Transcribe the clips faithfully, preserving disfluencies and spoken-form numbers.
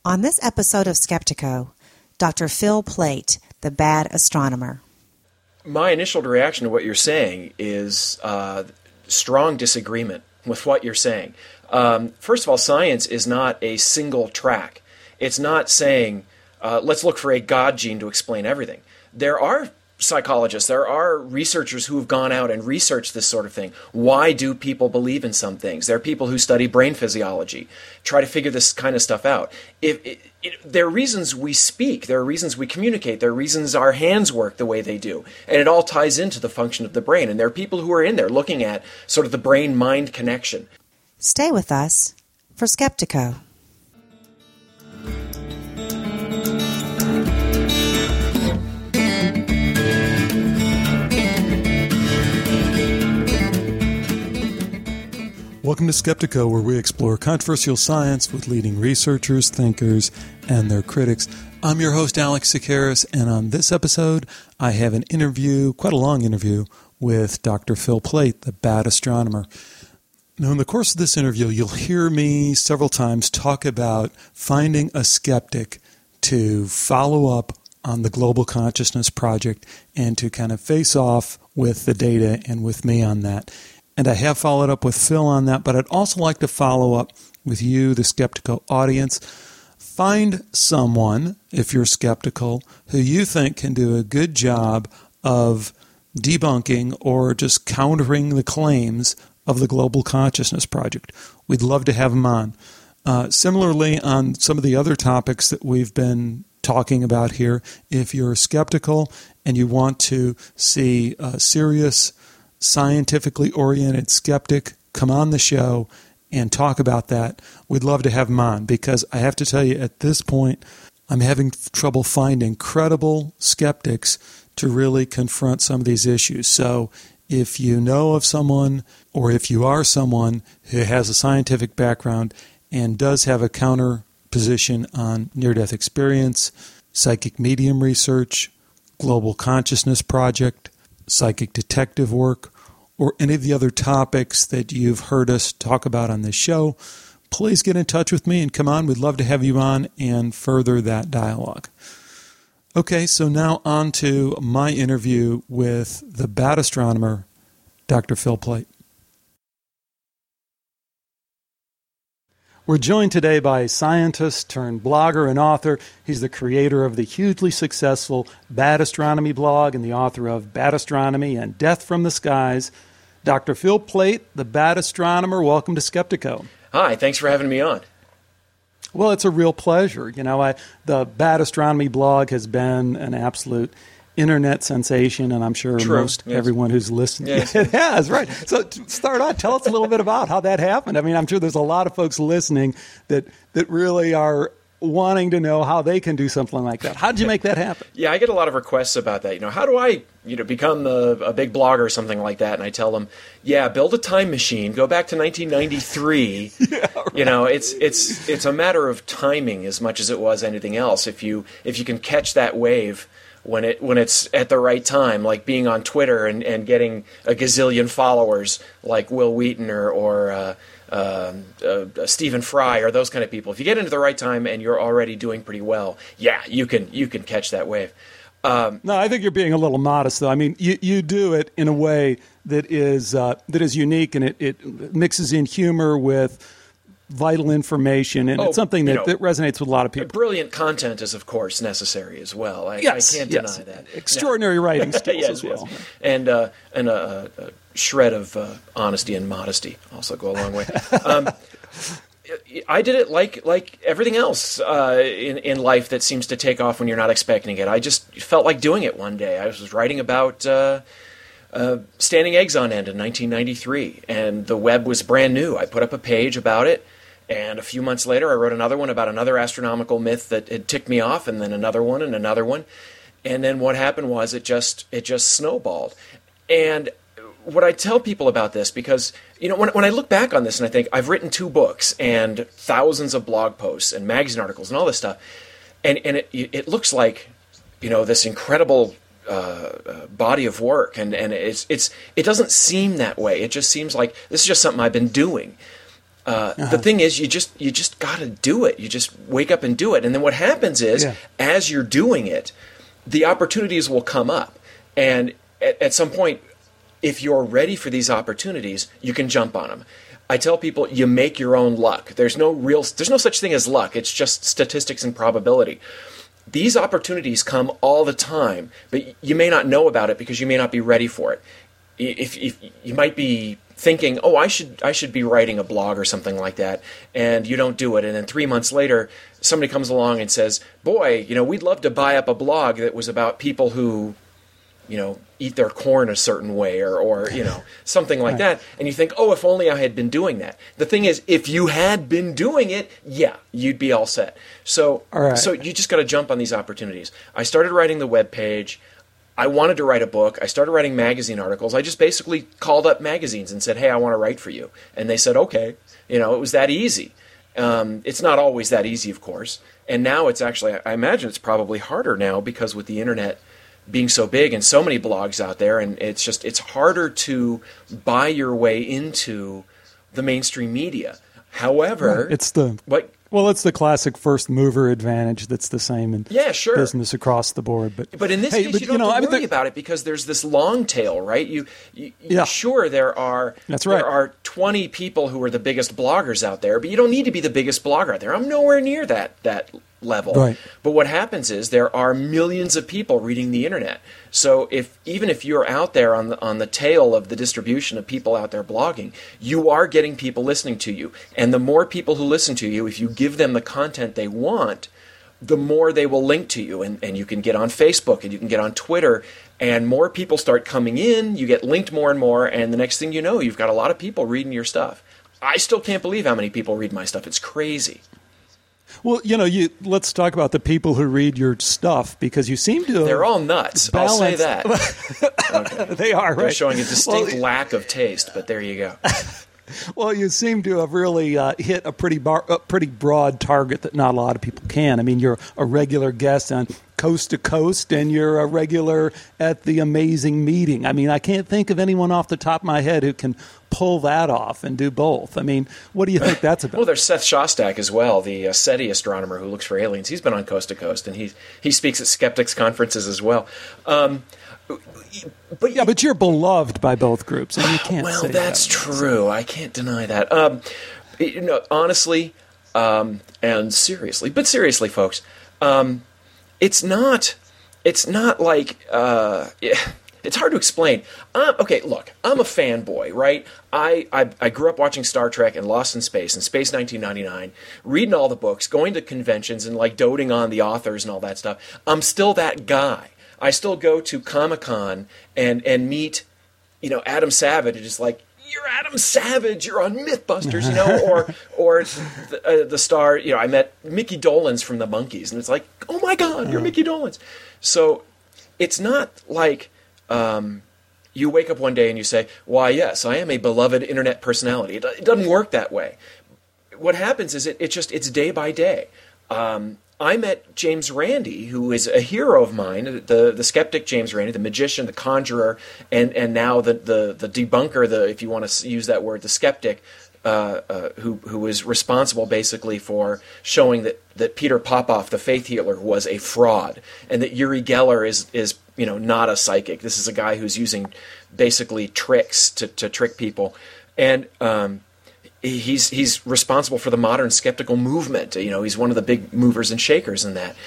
On this episode of Skeptiko, Doctor Phil Plait, the bad astronomer. My initial reaction to what you're saying is uh, strong disagreement with what you're saying. Um, first of all, science is not a single track. It's not saying, uh, let's look for a God gene to explain everything. There are psychologists, there are researchers who have gone out and researched this sort of thing. Why do people believe in some things? There are people who study brain physiology, try to figure this kind of stuff out. If it, it, there are reasons we speak, there are reasons we communicate, there are reasons our hands work the way they do, and it all ties into the function of the brain. And there are people who are in there looking at sort of the brain-mind connection. Stay with us for Skeptiko. Welcome to Skeptiko, where we explore controversial science with leading researchers, thinkers, and their critics. I'm your host, Alex Sakaris, and on this episode, I have an interview, quite a long interview, with Doctor Phil Plait, the bad astronomer. Now, in the course of this interview, you'll hear me several times talk about finding a skeptic to follow up on the Global Consciousness Project and to kind of face off with the data and with me on that. And I have followed up with Phil on that, but I'd also like to follow up with you, the Skeptiko audience. Find someone, if you're skeptical, who you think can do a good job of debunking or just countering the claims of the Global Consciousness Project. We'd love to have them on. Uh, similarly, on some of the other topics that we've been talking about here, if you're skeptical and you want to see a serious, scientifically oriented skeptic come on the show and talk about that, we'd love to have him on, because I have to tell you, at this point, I'm having trouble finding credible skeptics to really confront some of these issues. So if you know of someone, or if you are someone who has a scientific background and does have a counter position on near-death experience, psychic medium research, Global Consciousness Project, psychic detective work, or any of the other topics that you've heard us talk about on this show, please get in touch with me and come on. We'd love to have you on and further that dialogue. Okay, so now on to my interview with the bad astronomer, Doctor Phil Plait. We're joined today by a scientist turned blogger and author. He's the creator of the hugely successful Bad Astronomy blog and the author of Bad Astronomy and Death from the Skies. Doctor Phil Plait, the bad astronomer, welcome to Skeptiko. Hi, thanks for having me on. Well, it's a real pleasure. You know, I, the Bad Astronomy blog has been an absolute internet sensation, and I'm sure True. most yes. everyone who's listening. Yes. It has, right. So to start out, tell us a little bit about how that happened. I mean, I'm sure there's a lot of folks listening that, that really are wanting to know how they can do something like that. How did you make that happen? Yeah, I get a lot of requests about that. You know, how do I, you know, become a, a big blogger or something like that? And I tell them, yeah, build a time machine, go back to nineteen ninety-three. Yeah, right. You know, it's it's it's a matter of timing as much as it was anything else. If you if you can catch that wave when it when it's at the right time, like being on Twitter and, and getting a gazillion followers like Will Wheaton or, or uh, uh, uh, Stephen Fry or those kind of people. If you get into the right time and you're already doing pretty well, yeah, you can you can catch that wave. Um, no, I think you're being a little modest, though. I mean, you, you do it in a way that is uh, that is unique, and it, it mixes in humor with vital information, and oh, it's something that, you know, that resonates with a lot of people. Brilliant content is, of course, necessary as well. I, yes, I can't yes. deny that. Extraordinary writing skills yes, as well. Yes. And, uh, and a, a shred of uh, honesty and modesty also go a long way. Um, I did it like like everything else uh, in, in life that seems to take off when you're not expecting it. I just felt like doing it one day. I was writing about uh, uh, standing eggs on end in nineteen ninety-three, and the web was brand new. I put up a page about it, and a few months later I wrote another one about another astronomical myth that had ticked me off, and then another one and another one. And then what happened was it just it just snowballed. And what I tell people about this, because, you know, when, when I look back on this and I think I've written two books and thousands of blog posts and magazine articles and all this stuff, and, and it, it looks like, you know, this incredible uh, uh, body of work, and, and it's it's it doesn't seem that way. It just seems like this is just something I've been doing. Uh, uh-huh. The thing is, you just you just got to do it. You just wake up and do it. And then what happens is, yeah. as you're doing it, the opportunities will come up. And at, at some point, if you're ready for these opportunities, you can jump on them. I tell people, you make your own luck. There's no real, there's no such thing as luck. It's just statistics and probability. These opportunities come all the time, but you may not know about it because you may not be ready for it. If, if you might be thinking, oh, I should I should be writing a blog or something like that, and you don't do it, and then three months later, somebody comes along and says, boy, you know, we'd love to buy up a blog that was about people who, you know, eat their corn a certain way, or, or you know, something like right. that, and you think, oh, if only I had been doing that. The thing is, if you had been doing it, yeah, you'd be all set. So, all right. so you just got to jump on these opportunities. I started writing the web page. I wanted to write a book. I started writing magazine articles. I just basically called up magazines and said, hey, I want to write for you. And they said, okay. You know, it was that easy. Um, it's not always that easy, of course. And now it's actually, I imagine it's probably harder now because with the internet being so big and so many blogs out there, and it's just, it's harder to buy your way into the mainstream media. However, right. it's the... what. Well, it's the classic first mover advantage that's the same in yeah, sure. business across the board. But but in this hey, case, but, you don't you know, have to worry I mean, about it because there's this long tail, right? You, you yeah. Sure, there are that's right. there are twenty people who are the biggest bloggers out there, but you don't need to be the biggest blogger out there. I'm nowhere near that that level. Right. But what happens is there are millions of people reading the internet. So if even if you're out there on the on the tail of the distribution of people out there blogging, you are getting people listening to you. And the more people who listen to you, if you give them the content they want, the more they will link to you. And, and you can get on Facebook and you can get on Twitter, and more people start coming in, you get linked more and more, and the next thing you know, you've got a lot of people reading your stuff. I still can't believe how many people read my stuff. It's crazy. Well, you know, you let's talk about the people who read your stuff, because you seem to They're all nuts. Balance. I'll say that. Okay. They are, right? They're showing a distinct well, lack of taste, but there you go. Well, you seem to have really uh, hit a pretty bar, a pretty broad target that not a lot of people can. I mean, you're a regular guest on Coast to Coast, and you're a regular at the Amazing Meeting. I mean, I can't think of anyone off the top of my head who can pull that off and do both. I mean, what do you think that's about? Well, there's Seth Shostak as well, the uh, SETI astronomer who looks for aliens. He's been on Coast to Coast, and he he speaks at skeptics conferences as well. Um, but yeah, but you're beloved by both groups, and you can't. Well, say that's that. true. I can't deny that. Um, you know, honestly, um, and seriously, but seriously, folks, um, it's not. It's not like. Uh, It's hard to explain. Um, okay, look, I'm a fanboy, right? I, I I grew up watching Star Trek and Lost in Space and Space nineteen ninety-nine, reading all the books, going to conventions and like doting on the authors and all that stuff. I'm still that guy. I still go to Comic-Con and, and meet, you know, Adam Savage, and just like, you're Adam Savage, you're on Mythbusters, you know, or or the, uh, the star, you know, I met Mickey Dolenz from the Monkees, and it's like, oh my God, you're Mickey Dolenz. So it's not like um, you wake up one day and you say, why, yes, I am a beloved internet personality. It, it doesn't work that way. What happens is it, it just, it's day by day. Um, I met James Randi, who is a hero of mine, the the skeptic James Randi, the magician, the conjurer, and, and now the, the, the debunker, the if you want to use that word, the skeptic, uh, uh, who who is responsible basically for showing that, that Peter Popoff, the faith healer, was a fraud, and that Uri Geller is is you know not a psychic. This is a guy who's using basically tricks to, to trick people, and um, He's he's responsible for the modern skeptical movement. You know, he's one of the big movers and shakers in that.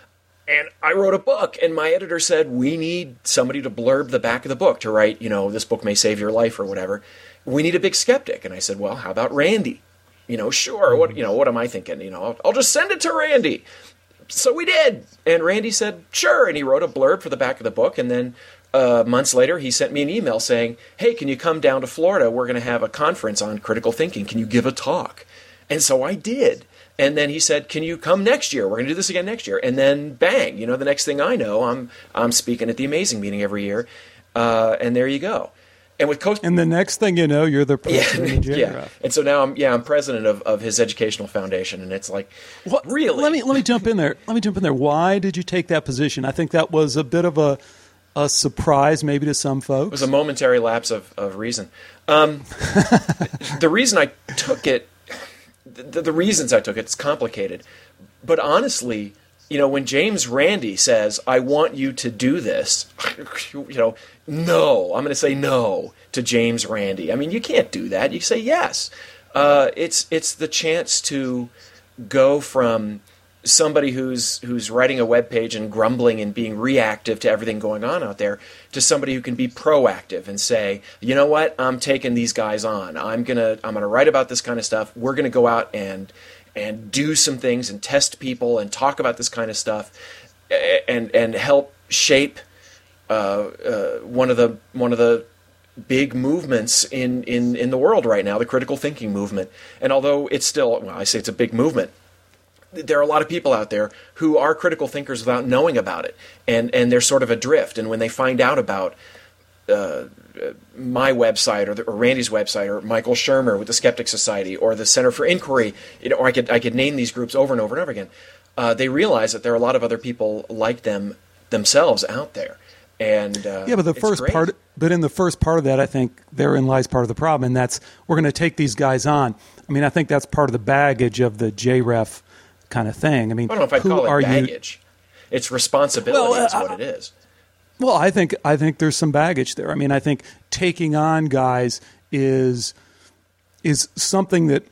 And I wrote a book, and my editor said, we need somebody to blurb the back of the book to write, you know, this book may save your life or whatever. We need a big skeptic. And I said, well, how about Randi? You know, sure. What you know, what am I thinking? You know, I'll, I'll just send it to Randi. So we did. And Randi said, sure. And he wrote a blurb for the back of the book, and then Uh, months later, he sent me an email saying, hey, can you come down to Florida? We're going to have a conference on critical thinking. Can you give a talk? And so I did. And then he said, can you come next year? We're going to do this again next year. And then bang, you know, the next thing I know, I'm I'm speaking at the Amazing Meeting every year. Uh, and there you go. And with Coast, and the next thing you know, you're the president. Yeah, yeah. And so now I'm yeah I'm president of, of his educational foundation, and it's like what, really. Let me let me jump in there. Let me jump in there. Why did you take that position? I think that was a bit of a A surprise, maybe, to some folks. It was a momentary lapse of, of reason. Um, the reason I took it, the, the reasons I took it, it's complicated. But honestly, you know, when James Randi says, I want you to do this, you know, no, I'm going to say no to James Randi. I mean, you can't do that. You say yes. Uh, it's it's the chance to go from somebody who's who's writing a web page and grumbling and being reactive to everything going on out there to somebody who can be proactive and say, you know what, I'm taking these guys on. I'm gonna I'm gonna write about this kind of stuff. We're gonna go out and and do some things and test people and talk about this kind of stuff and and help shape uh, uh, one of the one of the big movements in, in, in the world right now, the critical thinking movement. And although it's still, well, I say it's a big movement, there are a lot of people out there who are critical thinkers without knowing about it, and and they're sort of adrift. And when they find out about uh, my website or, the, or Randy's website or Michael Shermer with the Skeptic Society or the Center for Inquiry, you know, or I could I could name these groups over and over and over again, uh, they realize that there are a lot of other people like them themselves out there. And uh, yeah, but the first great. part, but in the first part of that, I think therein lies part of the problem, and that's we're going to take these guys on. I mean, I think that's part of the baggage of the J R E F kind of thing. I mean, I don't know if I'd who call it are baggage. You? It's responsibility well, uh, is what it is. Well, I think I think there's some baggage there. I mean, I think taking on guys is is something that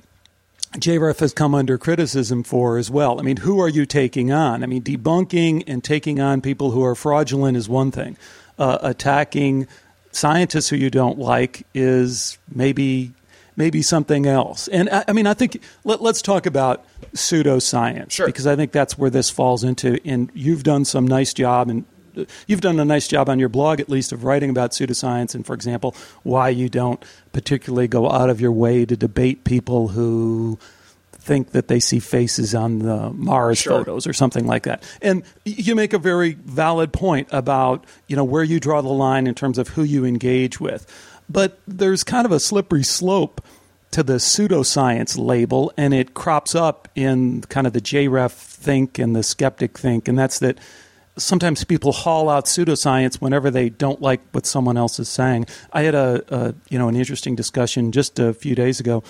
J R E F has come under criticism for as well. I mean, who are you taking on? I mean, debunking and taking on people who are fraudulent is one thing. Uh, attacking scientists who you don't like is maybe maybe something else. And I, I mean, I think let, let's talk about pseudoscience, sure. because I think that's where this falls into. And you've done some nice job, and you've done a nice job on your blog, at least, of writing about pseudoscience and, for example, why you don't particularly go out of your way to debate people who think that they see faces on the Mars sure. photos or something like that. And you make a very valid point about, you know, where you draw the line in terms of who you engage with. But there's kind of a slippery slope to the pseudoscience label, and it crops up in kind of the J R E F think and the skeptic think, and that's that sometimes people haul out pseudoscience whenever they don't like what someone else is saying. I had a, a you know an interesting discussion just a few days ago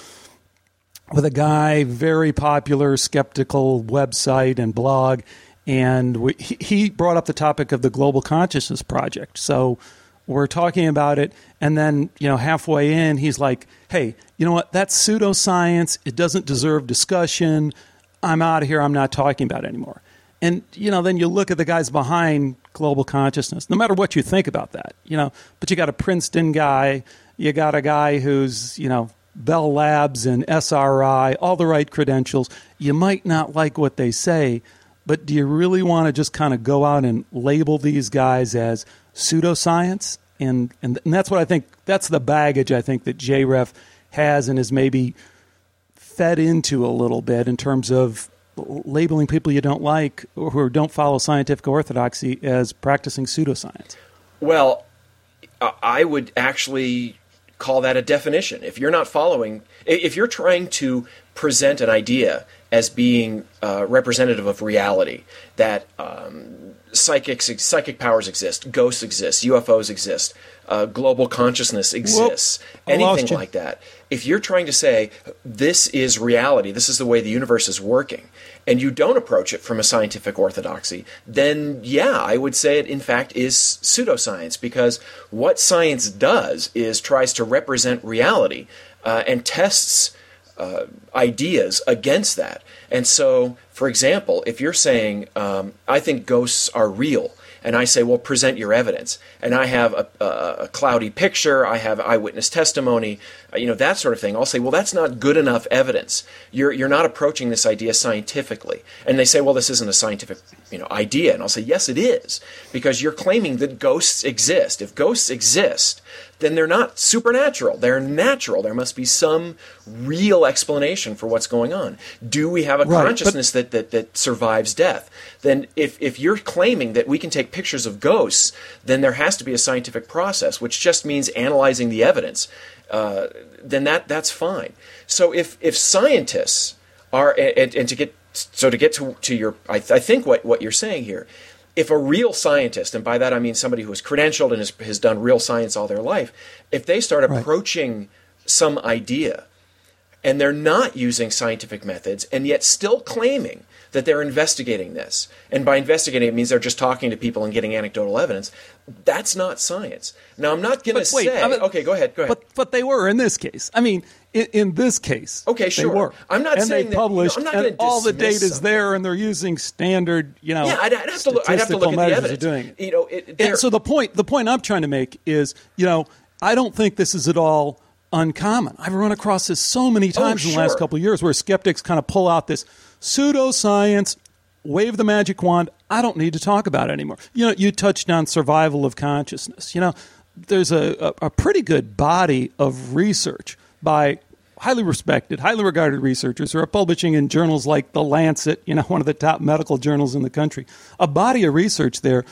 with a guy, very popular skeptical website and blog, and we, he brought up the topic of the Global Consciousness Project. So we're talking about it, and then, you know, halfway in, he's like, hey, you know what, that's pseudoscience. It doesn't deserve discussion. I'm out of here. I'm not talking about it anymore. And, you know, then you look at the guys behind Global Consciousness, no matter what you think about that, you know, but you got a Princeton guy, you got a guy who's, you know, Bell Labs and S R I, all the right credentials. You might not like what they say, but do you really want to just kind of go out and label these guys as pseudoscience? And, and and that's what I think, that's the baggage I think that J R E F has and is maybe fed into a little bit in terms of labeling people you don't like or who don't follow scientific orthodoxy as practicing pseudoscience. Well, I would actually call that a definition. If you're not following, if you're trying to present an idea as being uh, representative of reality, that um, psychics, psychic powers exist, ghosts exist, U F Os exist, uh, global consciousness exists, Whoop, anything like that. If you're trying to say, this is reality, this is the way the universe is working, and you don't approach it from a scientific orthodoxy, then yeah, I would say it in fact is pseudoscience, because what science does is tries to represent reality uh, and tests uh, ideas against that. And so, for example, if you're saying, um, I think ghosts are real, and I say, well, present your evidence, and I have a, a, a cloudy picture, I have eyewitness testimony, uh, you know, that sort of thing, I'll say, well, that's not good enough evidence. You're you're not approaching this idea scientifically. And they say, well, this isn't a scientific, you know, idea. And I'll say, yes, it is, because you're claiming that ghosts exist. If ghosts exist, then they're not supernatural. They're natural. There must be some real explanation for what's going on. Do we have a right, consciousness but- that, that, that survives death? Then if, if you're claiming that we can take pictures of ghosts, then there has to be a scientific process, which just means analyzing the evidence. Uh, then that that's fine. So if if scientists are, and, and to get so to get to, to your, I, I think what, what you're saying here, if a real scientist, and by that I mean somebody who is credentialed and has, has done real science all their life, if they start approaching right. some idea and they're not using scientific methods, and yet still claiming that they're investigating this. And by investigating, it means they're just talking to people and getting anecdotal evidence. That's not science. Now, I'm not going to say... I mean, okay, go ahead, go ahead. But, but they were in this case. I mean, in, in this case, okay, sure. they were. I'm not and saying they that... published, You know, I'm not and all the data is something. there, and they're using standard, you know, yeah, I'd, I'd have to look, I'd have to look at the evidence. Doing it. You know, it, and so the point, the point I'm trying to make is, you know, I don't think this is at all uncommon. I've run across this so many times oh, in sure. the last couple of years where skeptics kind of pull out this pseudoscience, wave the magic wand, I don't need to talk about it anymore. You know, you touched on survival of consciousness. You know, there's a, a, a pretty good body of research by highly respected, highly regarded researchers who are publishing in journals like The Lancet, you know, one of the top medical journals in the country. A body of research there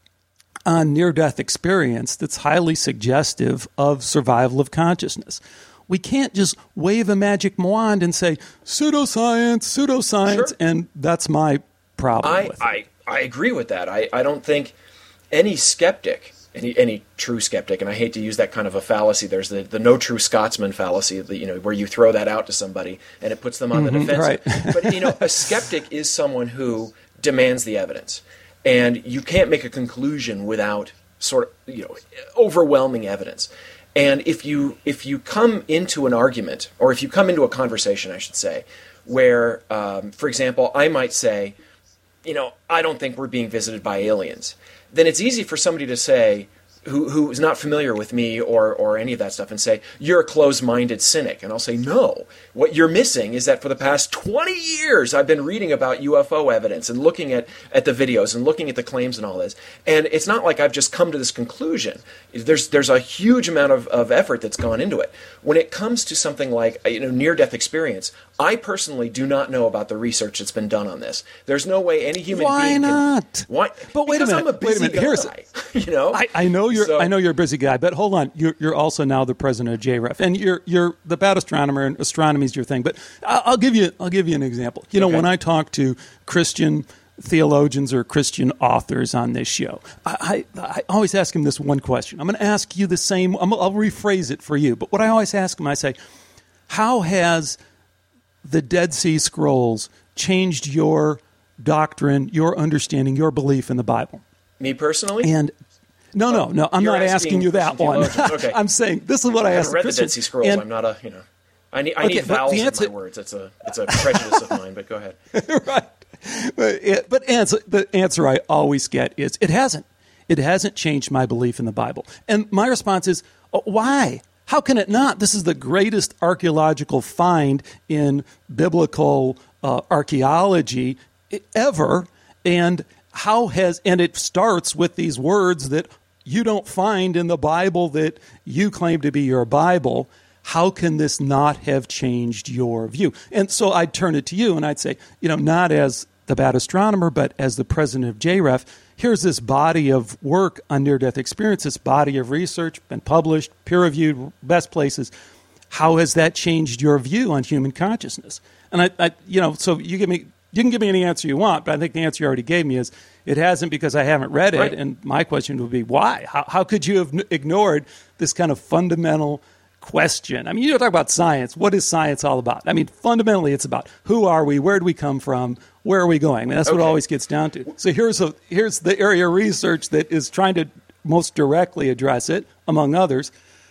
on near-death experience that's highly suggestive of survival of consciousness. We can't just wave a magic wand and say, pseudoscience, pseudoscience, sure. and that's my problem I, with it. I, I agree with that. I, I don't think any skeptic, any any true skeptic, and I hate to use that kind of a fallacy, there's the, the no true Scotsman fallacy, the, you know, where you throw that out to somebody and it puts them on mm-hmm, the defensive. Right. But, you know, a skeptic is someone who demands the evidence. And you can't make a conclusion without sort of, you know, overwhelming evidence. And if you if you come into an argument, or if you come into a conversation, I should say, where, um, for example, I might say, you know, I don't think we're being visited by aliens, then it's easy for somebody to say, who who is not familiar with me or or any of that stuff, and say, you're a closed-minded cynic. And I'll say, no. What you're missing is that for the past twenty years, I've been reading about U F O evidence and looking at, at the videos and looking at the claims and all this. And it's not like I've just come to this conclusion. There's there's a huge amount of, of effort that's gone into it. When it comes to something like, you know, near-death experience, I personally do not know about the research that's been done on this. There's no way any human why being not? Can, why? But wait because a minute. I'm a busy wait a minute. guy. Here's, you know, I, I know you're. So, I know you're a busy guy, but hold on. You're, you're also now the president of J R E F, and you're you're the bad astronomer, and astronomy is your thing. But I'll, I'll give you I'll give you an example. You know, okay. when I talk to Christian theologians or Christian authors on this show, I, I, I always ask them this one question. I'm going to ask you the same. I'm, I'll rephrase it for you. But what I always ask them, I say, how has the Dead Sea Scrolls changed your doctrine, your understanding, your belief in the Bible? Me personally? And no, no, no. I'm You're not asking, asking you that one. Okay. I'm saying this is what I, I asked. haven't read Christian, the Dead Sea Scrolls. and, I'm not a, you know, I need I okay, need vowels the answer, in my words. It's a it's a prejudice of mine. But go ahead. Right. But, it, but answer, the answer I always get is it hasn't. It hasn't changed my belief in the Bible. And my response is, oh, why? How can it not? This is the greatest archaeological find in biblical uh, archaeology ever. And how has and it starts with these words that you don't find in the Bible that you claim to be your Bible. How can this not have changed your view? And so I'd turn it to you and I'd say, you know, not as the bad astronomer, but as the president of J R E F, here's this body of work on near-death experience, this body of research, been published, peer-reviewed, best places. How has that changed your view on human consciousness? And I, I you know, so you give me, you can give me any answer you want, but I think the answer you already gave me is it hasn't because I haven't read it. Right. And my question would be, why? How, how could you have ignored this kind of fundamental question? I mean, you talk about science. What is science all about? I mean, fundamentally, it's about who are we, where do we come from, where are we going? I mean, that's okay. What it always gets down to. So here's a here's the area of research that is trying to most directly address it, among others.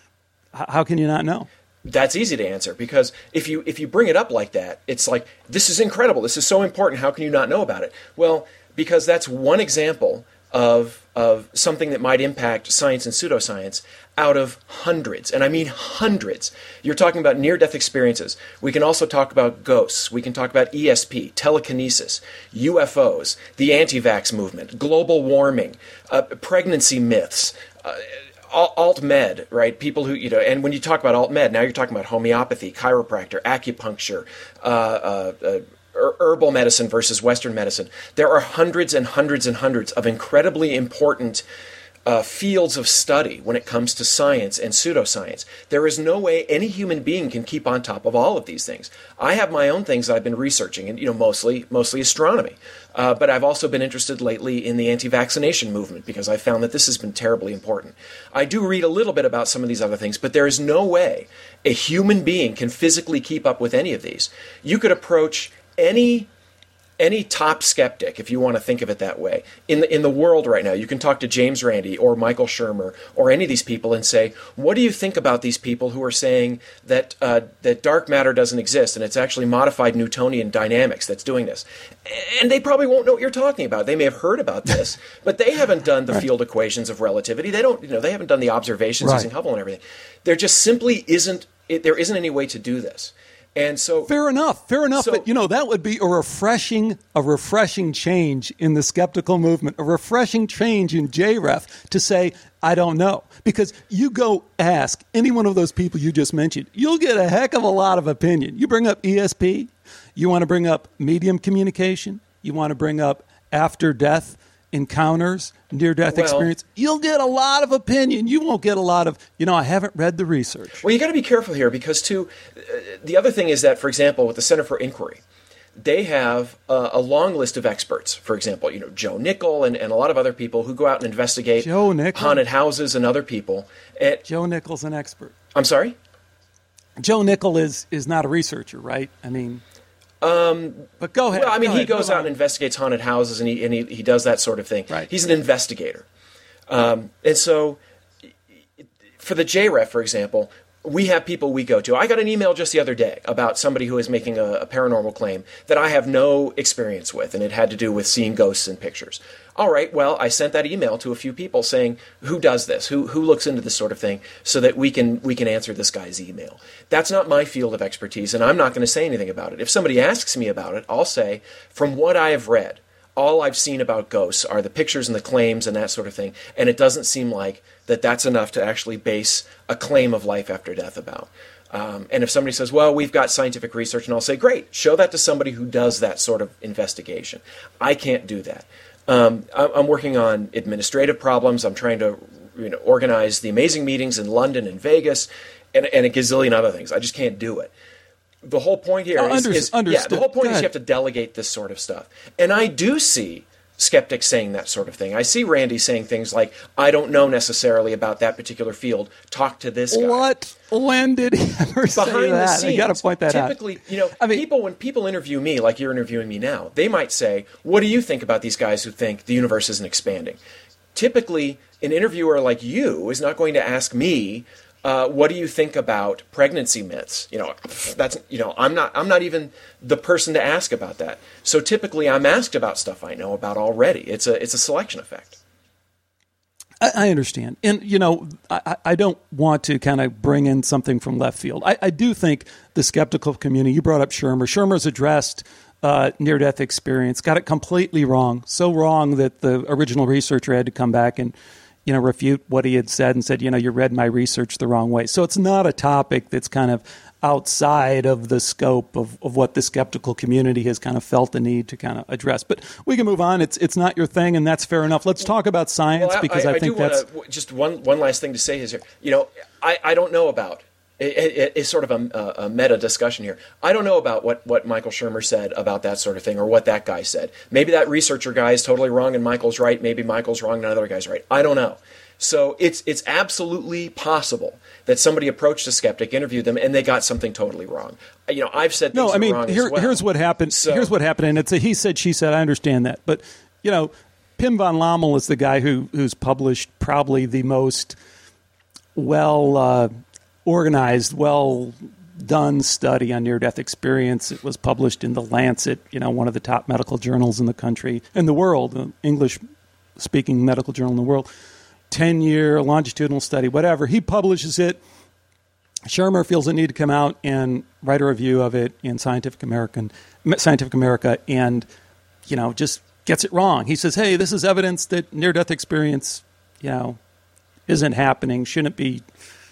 H- how can you not know? That's easy to answer because if you if you bring it up like that, it's like, this is incredible. This is so important. How can you not know about it? Well, because that's one example of of something that might impact science and pseudoscience out of hundreds, and I mean hundreds. You're talking about near-death experiences. We can also talk about ghosts. We can talk about E S P, telekinesis, U F Os, the anti-vax movement, global warming, uh, pregnancy myths, uh, alt-med, right? People who, you know, and when you talk about alt-med, now you're talking about homeopathy, chiropractor, acupuncture, uh, uh, uh, herbal medicine versus Western medicine. There are hundreds and hundreds and hundreds of incredibly important uh, fields of study when it comes to science and pseudoscience. There is no way any human being can keep on top of all of these things. I have my own things that I've been researching, and you know, mostly mostly astronomy. Uh, but I've also been interested lately in the anti-vaccination movement because I found that this has been terribly important. I do read a little bit about some of these other things, but there is no way a human being can physically keep up with any of these. You could approach any any top skeptic, if you want to think of it that way, in the in the world right now. You can talk to James Randi or Michael Shermer or any of these people and say, what do you think about these people who are saying that uh, that dark matter doesn't exist and it's actually modified Newtonian dynamics that's doing this? And they probably won't know what you're talking about. They may have heard about this, but they haven't done the right. field equations of relativity. They don't, you know, they haven't done the observations right. using Hubble and everything. There just simply isn't. It, there isn't any way to do this. And so, fair enough, fair enough. So, but you know, that would be a refreshing, a refreshing change in the skeptical movement, a refreshing change in J R E F to say, I don't know. Because you go ask any one of those people you just mentioned, you'll get a heck of a lot of opinion. You bring up E S P, you want to bring up medium communication, you want to bring up after death encounters, near-death well, experience, you'll get a lot of opinion. You won't get a lot of, you know, I haven't read the research. Well, you got to be careful here because, too, uh, the other thing is that, for example, with the Center for Inquiry, they have uh, a long list of experts. For example, you know, Joe Nickell and, and a lot of other people who go out and investigate Joe Nickell? haunted houses and other people. And, Joe Nickell's an expert. I'm sorry? Joe Nickell is, is not a researcher, right? I mean... Um, but go ahead. Well, I mean, go he ahead, goes go out and investigates haunted houses, and he and he, he does that sort of thing. Right. He's an investigator, um, and so for the J R E F, for example, we have people we go to. I got an email just the other day about somebody who is making a, a paranormal claim that I have no experience with, and it had to do with seeing ghosts in pictures. All right, well, I sent that email to a few people saying, who does this? Who who looks into this sort of thing so that we can we can answer this guy's email? That's not my field of expertise, and I'm not going to say anything about it. If somebody asks me about it, I'll say, from what I have read, all I've seen about ghosts are the pictures and the claims and that sort of thing, and it doesn't seem like that that's enough to actually base a claim of life after death about. Um, and if somebody says, well, we've got scientific research, and I'll say, great, show that to somebody who does that sort of investigation. I can't do that. Um, I'm working on administrative problems. I'm trying to, you know, organize the amazing meetings in London and Vegas, and, and a gazillion other things. I just can't do it. The whole point here oh, is, under, is understood. yeah, the whole point is you have to delegate this sort of stuff. And I do see skeptics saying that sort of thing. I see Randi saying things like, I don't know necessarily about that particular field. Talk to this guy. What? When did he ever say Behind that? the scenes, I got to point that typically, out. Typically, you know, I mean, people, when people interview me, like you're interviewing me now, they might say, what do you think about these guys who think the universe isn't expanding? Typically, an interviewer like you is not going to ask me, Uh, what do you think about pregnancy myths? You know, that's you know, I'm not I'm not even the person to ask about that. So typically, I'm asked about stuff I know about already. It's a it's a selection effect. I, I understand, and you know, I, I don't want to kind of bring in something from left field. I, I do think the skeptical community. You brought up Shermer. Shermer's addressed uh, near-death experience, got it completely wrong, so wrong that the original researcher had to come back and, you know, refute what he had said and said, you know, you read my research the wrong way. So it's not a topic that's kind of outside of the scope of, of what the skeptical community has kind of felt the need to kind of address. But we can move on. It's it's not your thing, and that's fair enough. Let's talk about science well, I, because I, I, I think do that's... Wanna, just one, one last thing to say is here. You know, I, I don't know about... It, it, it's sort of a, a meta discussion here. I don't know about what, what Michael Shermer said about that sort of thing or what that guy said. Maybe that researcher guy is totally wrong and Michael's right. Maybe Michael's wrong and another guy's right. I don't know. So it's it's absolutely possible that somebody approached a skeptic, interviewed them, and they got something totally wrong. You know, I've said things no. I mean, wrong here, as well. here's what happened. So, here's what happened, and it's a he said, she said. I understand that, but you know, Pim van Lommel is the guy who who's published probably the most well uh, organized, well done study on near-death experience. It was published in the Lancet, you know, one of the top medical journals in the country, in the world, the English-speaking medical journal in the world. ten-year longitudinal study, whatever. He publishes it. Shermer feels the need to come out and write a review of it in Scientific American, Scientific America, and you know, just gets it wrong. He says, "Hey, this is evidence that near-death experience, you know, isn't happening. Shouldn't be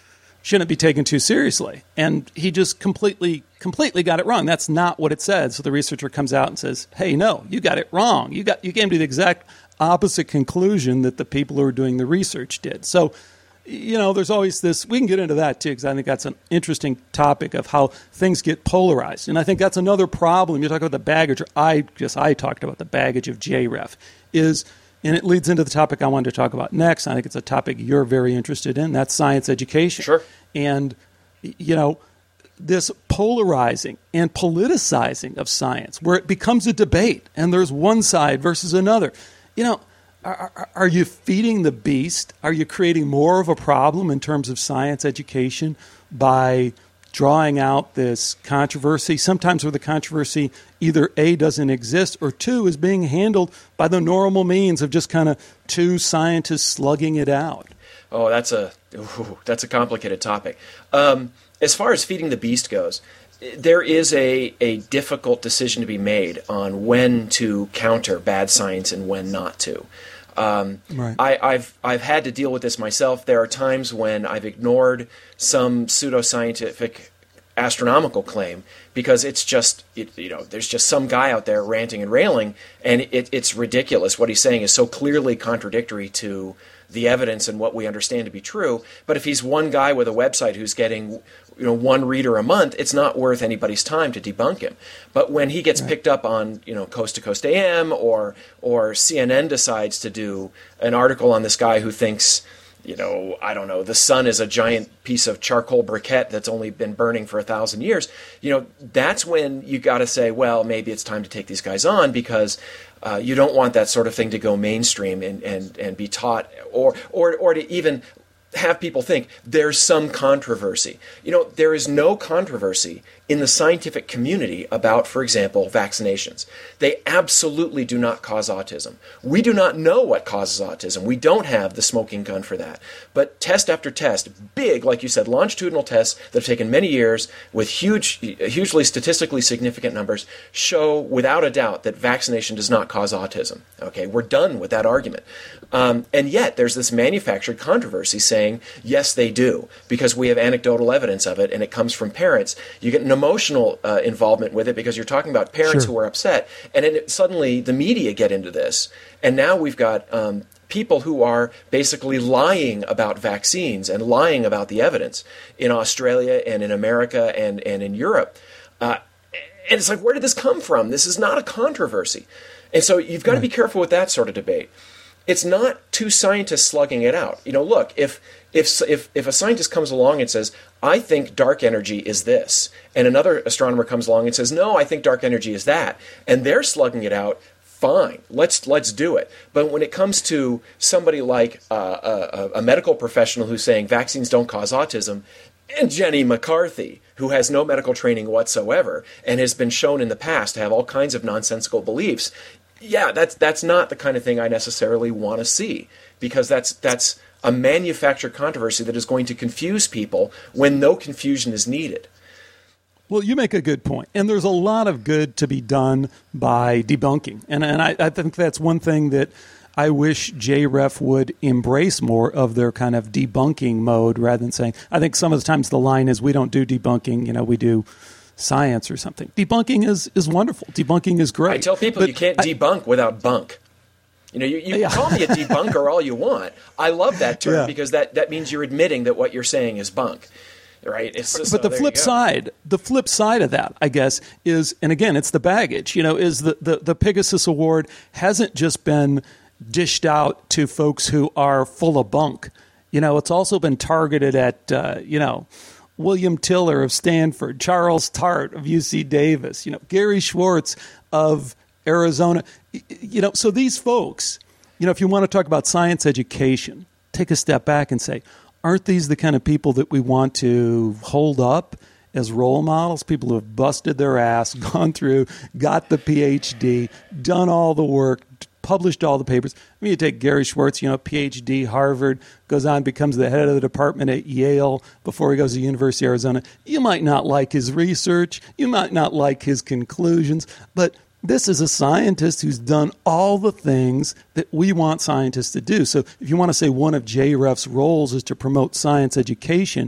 shouldn't be taken too seriously. And he just completely, completely got it wrong. That's not what it said. So the researcher comes out and says, hey, no, you got it wrong. You got you came to the exact opposite conclusion that the people who are doing the research did. So, you know, there's always this, we can get into that too, because I think that's an interesting topic of how things get polarized. And I think that's another problem. You talk about the baggage, or I guess I talked about the baggage of J R E F, is, and it leads into the topic I wanted to talk about next. I think it's a topic you're very interested in. That's science education. Sure. And, you know, this polarizing and politicizing of science, where it becomes a debate and there's one side versus another. You know, are, are, are you feeding the beast? Are you creating more of a problem in terms of science education by drawing out this controversy, sometimes where the controversy either A, doesn't exist, or two, is being handled by the normal means of just kind of two scientists slugging it out? Oh, that's a ooh, that's a complicated topic. Um, as far as feeding the beast goes, there is a, a difficult decision to be made on when to counter bad science and when not to. Um, right. I, I've I've had to deal with this myself. There are times when I've ignored some pseudoscientific astronomical claim because it's just it, you know there's just some guy out there ranting and railing, and it, it's ridiculous. What he's saying is so clearly contradictory to the evidence and what we understand to be true. But if he's one guy with a website who's getting, you know, one reader a month, it's not worth anybody's time to debunk him. But when he gets right. picked up on, you know, Coast to Coast A M, or or C N N decides to do an article on this guy who thinks, you know, I don't know, the sun is a giant piece of charcoal briquette that's only been burning for a thousand years, you know, that's when you got to say, well, maybe it's time to take these guys on, because uh, you don't want that sort of thing to go mainstream and, and, and be taught, or, or, or to even have people think there's some controversy. You know, there is no controversy in the scientific community about, for example, vaccinations. They absolutely do not cause autism. We do not know what causes autism. We don't have the smoking gun for that. But test after test, big, like you said, longitudinal tests that have taken many years with huge, hugely statistically significant numbers, show without a doubt that vaccination does not cause autism. Okay, we're done with that argument. Um, and yet there's this manufactured controversy saying, yes, they do, because we have anecdotal evidence of it, and it comes from parents. You get an emotional uh, involvement with it because you're talking about parents Sure. who are upset, and then it, suddenly the media get into this, and now we've got um, people who are basically lying about vaccines and lying about the evidence in Australia and in America and, and in Europe. Uh, and it's like, where did this come from? This is not a controversy. And so you've got right. to be careful with that sort of debate. It's not two scientists slugging it out. You know, look, if if if if a scientist comes along and says, I think dark energy is this, and another astronomer comes along and says, no, I think dark energy is that, and they're slugging it out, fine, let's let's do it. But when it comes to somebody like uh, a, a medical professional who's saying vaccines don't cause autism, and Jenny McCarthy, who has no medical training whatsoever and has been shown in the past to have all kinds of nonsensical beliefs, yeah, that's that's not the kind of thing I necessarily want to see, because that's that's a manufactured controversy that is going to confuse people when no confusion is needed. Well, you make a good point, and there's a lot of good to be done by debunking, and and I, I think that's one thing that I wish J R E F would embrace more of their kind of debunking mode rather than saying, I think some of the times the line is, we don't do debunking, you know, we do science or something. Debunking is, is wonderful. Debunking is great. I tell people but you can't I, debunk without bunk. You know, you, you yeah. can call me a debunker all you want. I love that term yeah. because that, that means you're admitting that what you're saying is bunk. Right. It's just, but so the flip side, the flip side of that, I guess, is, and again, it's the baggage, you know, is the, the, the Pegasus Award hasn't just been dished out to folks who are full of bunk. You know, it's also been targeted at, uh, you know, William Tiller of Stanford, Charles Tart of U C Davis, you know, Gary Schwartz of Arizona. You know, so these folks, you know, if you want to talk about science education, take a step back and say, aren't these the kind of people that we want to hold up as role models? People who have busted their ass, gone through, got the P H D, done all the work, published all the papers. I mean, you take Gary Schwartz, you know, P H D, Harvard, goes on, becomes the head of the department at Yale before he goes to the University of Arizona. You might not like his research. You might not like his conclusions, but this is a scientist who's done all the things that we want scientists to do. So if you want to say one of J R E F's roles is to promote science education,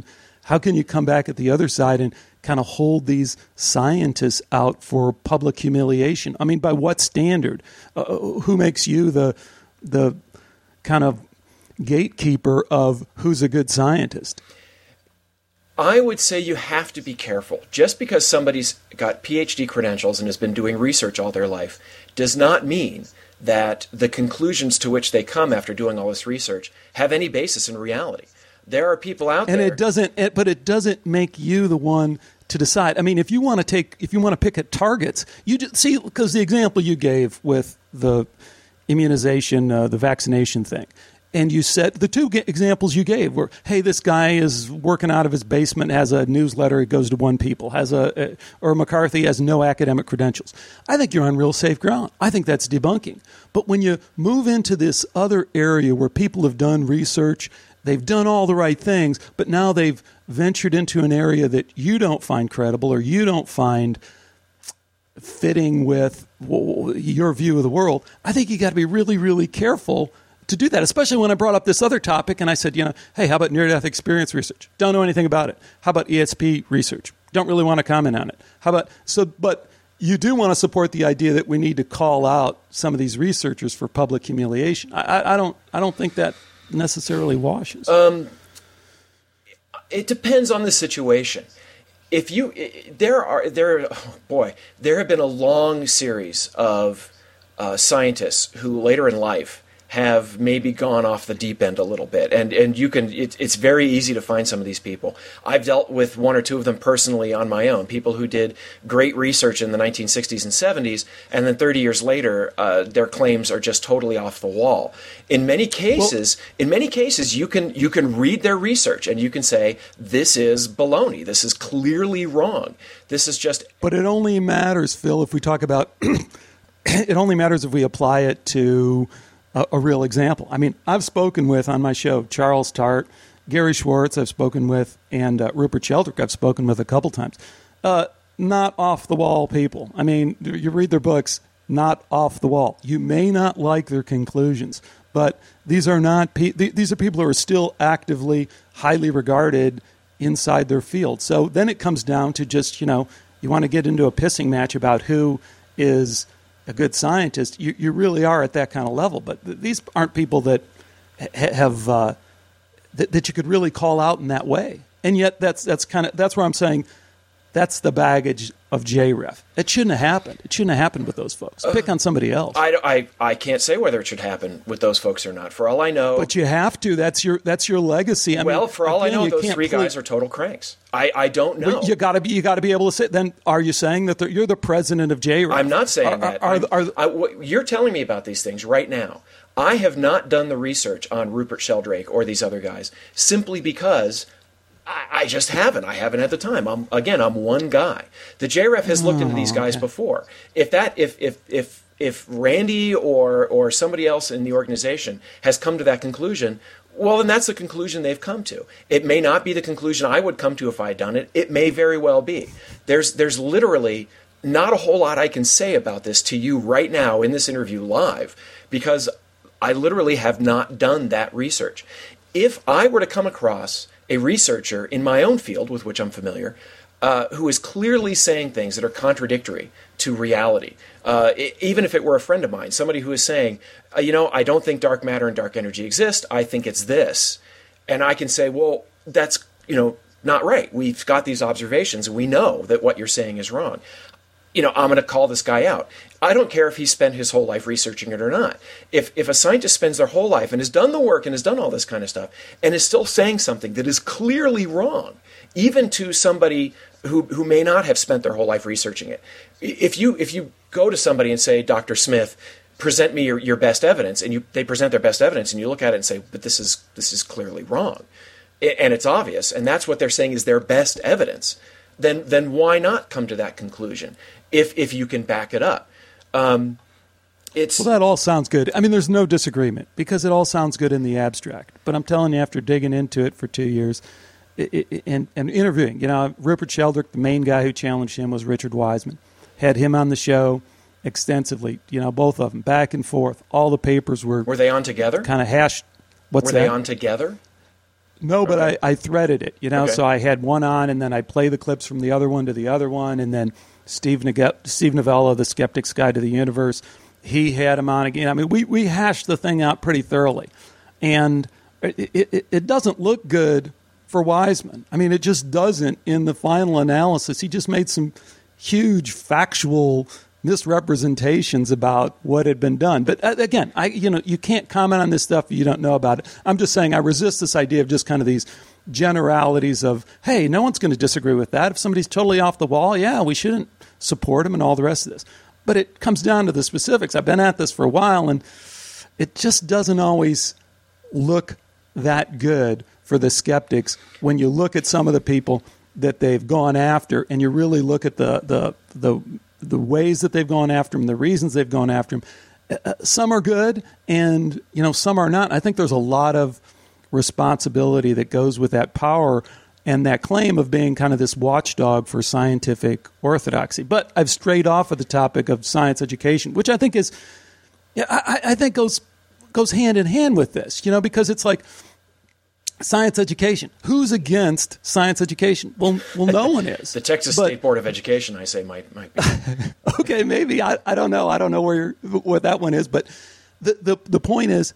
How can you come back at the other side and kind of hold these scientists out for public humiliation? I mean, by what standard? Uh, who makes you the the kind of gatekeeper of who's a good scientist? I would say you have to be careful. Just because somebody's got P H D credentials and has been doing research all their life does not mean that the conclusions to which they come after doing all this research have any basis in reality. There are people out and there, and it doesn't. It, but it doesn't make you the one to decide. I mean, if you want to take, if you want to pick at targets, you just, see, because the example you gave with the immunization, uh, the vaccination thing. And you said the two g- examples you gave were, hey, this guy is working out of his basement, has a newsletter, it goes to one people, has a, a or McCarthy has no academic credentials. I think you're on real safe ground. I think that's debunking. But when you move into this other area where people have done research, they've done all the right things, but now they've ventured into an area that you don't find credible or you don't find fitting with your view of the world, I think you got to be really, really careful to do that, especially when I brought up this other topic and I said, you know, hey, how about near-death experience research? Don't know anything about it. How about E S P research? Don't really want to comment on it. How about so? But you do want to support the idea that we need to call out some of these researchers for public humiliation. I, I, I don't. I don't think that necessarily washes. Um, it depends on the situation. If you there are there, oh boy, there have been a long series of uh, scientists who later in life have maybe gone off the deep end a little bit. And and you can, it, it's very easy to find some of these people. I've dealt with one or two of them personally on my own, people who did great research in the nineteen sixties and seventies, and then thirty years later, uh, their claims are just totally off the wall. In many cases, well, in many cases, you can you can read their research and you can say, this is baloney, this is clearly wrong, this is just... But it only matters, Phil, if we talk about, it only matters if we apply it to A, a real example. I mean, I've spoken with, on my show, Charles Tart, Gary Schwartz I've spoken with, and uh, Rupert Sheldrake I've spoken with a couple times. Uh, not off-the-wall people. I mean, you read their books, not off the wall. You may not like their conclusions, but these are not pe- th- these are people who are still actively, highly regarded inside their field. So then it comes down to just, you know, you want to get into a pissing match about who is a good scientist, you, you really are at that kind of level. But th- these aren't people that ha- have uh, th- that you could really call out in that way. And yet, that's that's kind of that's where I'm saying that's the baggage of J R E F. It shouldn't have happened. It shouldn't have happened with those folks. Pick on somebody else. I, I, I can't say whether it should happen with those folks or not. For all I know, but you have to. That's your that's your legacy. I well, mean, for all again, I know, those can't three play- guys are total cranks. I, I don't know. Well, you got to be you got to be able to say. Then, are you saying that you're the president of J R E F? I'm not saying are, that. Are, are, are, I, what, you're telling me about these things right now. I have not done the research on Rupert Sheldrake or these other guys simply because I, I just haven't. I haven't had the time. I'm, again, I'm one guy. The J R E F has looked into these guys okay. before. If that, if if if if Randy or or somebody else in the organization has come to that conclusion, well, then that's the conclusion they've come to. It may not be the conclusion I would come to if I had done it. It may very well be. There's there's literally not a whole lot I can say about this to you right now in this interview live because I literally have not done that research. If I were to come across a researcher in my own field with which I'm familiar uh, who is clearly saying things that are contradictory to reality, uh, it, even if it were a friend of mine, somebody who is saying, uh, you know, I don't think dark matter and dark energy exist, I think it's this. And I can say, well, that's, you know, not right. We've got these observations and we know that what you're saying is wrong. You know, I'm going to call this guy out. I don't care if he spent his whole life researching it or not. If if a scientist spends their whole life and has done the work and has done all this kind of stuff and is still saying something that is clearly wrong, even to somebody who who may not have spent their whole life researching it, if you if you go to somebody and say, Doctor Smith, present me your, your best evidence, and you they present their best evidence, and you look at it and say, but this is this is clearly wrong, and it's obvious, and that's what they're saying is their best evidence, then then why not come to that conclusion if if you can back it up? Um, it's well, that all sounds good. I mean, there's no disagreement because it all sounds good in the abstract. But I'm telling you, after digging into it for two years it, it, and, and interviewing, you know, Rupert Sheldrake, the main guy who challenged him was Richard Wiseman. Had him on the show extensively, you know, both of them, back and forth. All the papers were... Were they on together? Kind of hashed. What's Were that? they on together? No, but Okay. I, I threaded it, you know, Okay. so I had one on, and then I play the clips from the other one to the other one, and then Steve, Nage- Steve Novello, the Skeptic's Guide to the Universe, he had him on again. I mean, we, we hashed the thing out pretty thoroughly, and it, it, it doesn't look good for Wiseman. I mean, it just doesn't in the final analysis. He just made some huge factual misrepresentations about what had been done. But uh, again, I you know you can't comment on this stuff if you don't know about it. I'm just saying I resist this idea of just kind of these generalities of, hey, no one's going to disagree with that. If somebody's totally off the wall, yeah, we shouldn't support him and all the rest of this. But it comes down to the specifics. I've been at this for a while, and it just doesn't always look that good for the skeptics when you look at some of the people that they've gone after, and you really look at the the the the ways that they've gone after him, the reasons they've gone after him. Uh, some are good, and you know some are not. I think there's a lot of responsibility that goes with that power and that claim of being kind of this watchdog for scientific orthodoxy. But I've strayed off of the topic of science education, which I think is, yeah, I, I think goes goes hand in hand with this. You know, because it's like, science education. Who's against science education? Well, well, no one is. The Texas But- State Board of Education, I say, might might be. Okay, maybe. I, I don't know. I don't know where you're, what that one is. But the, the, the point is,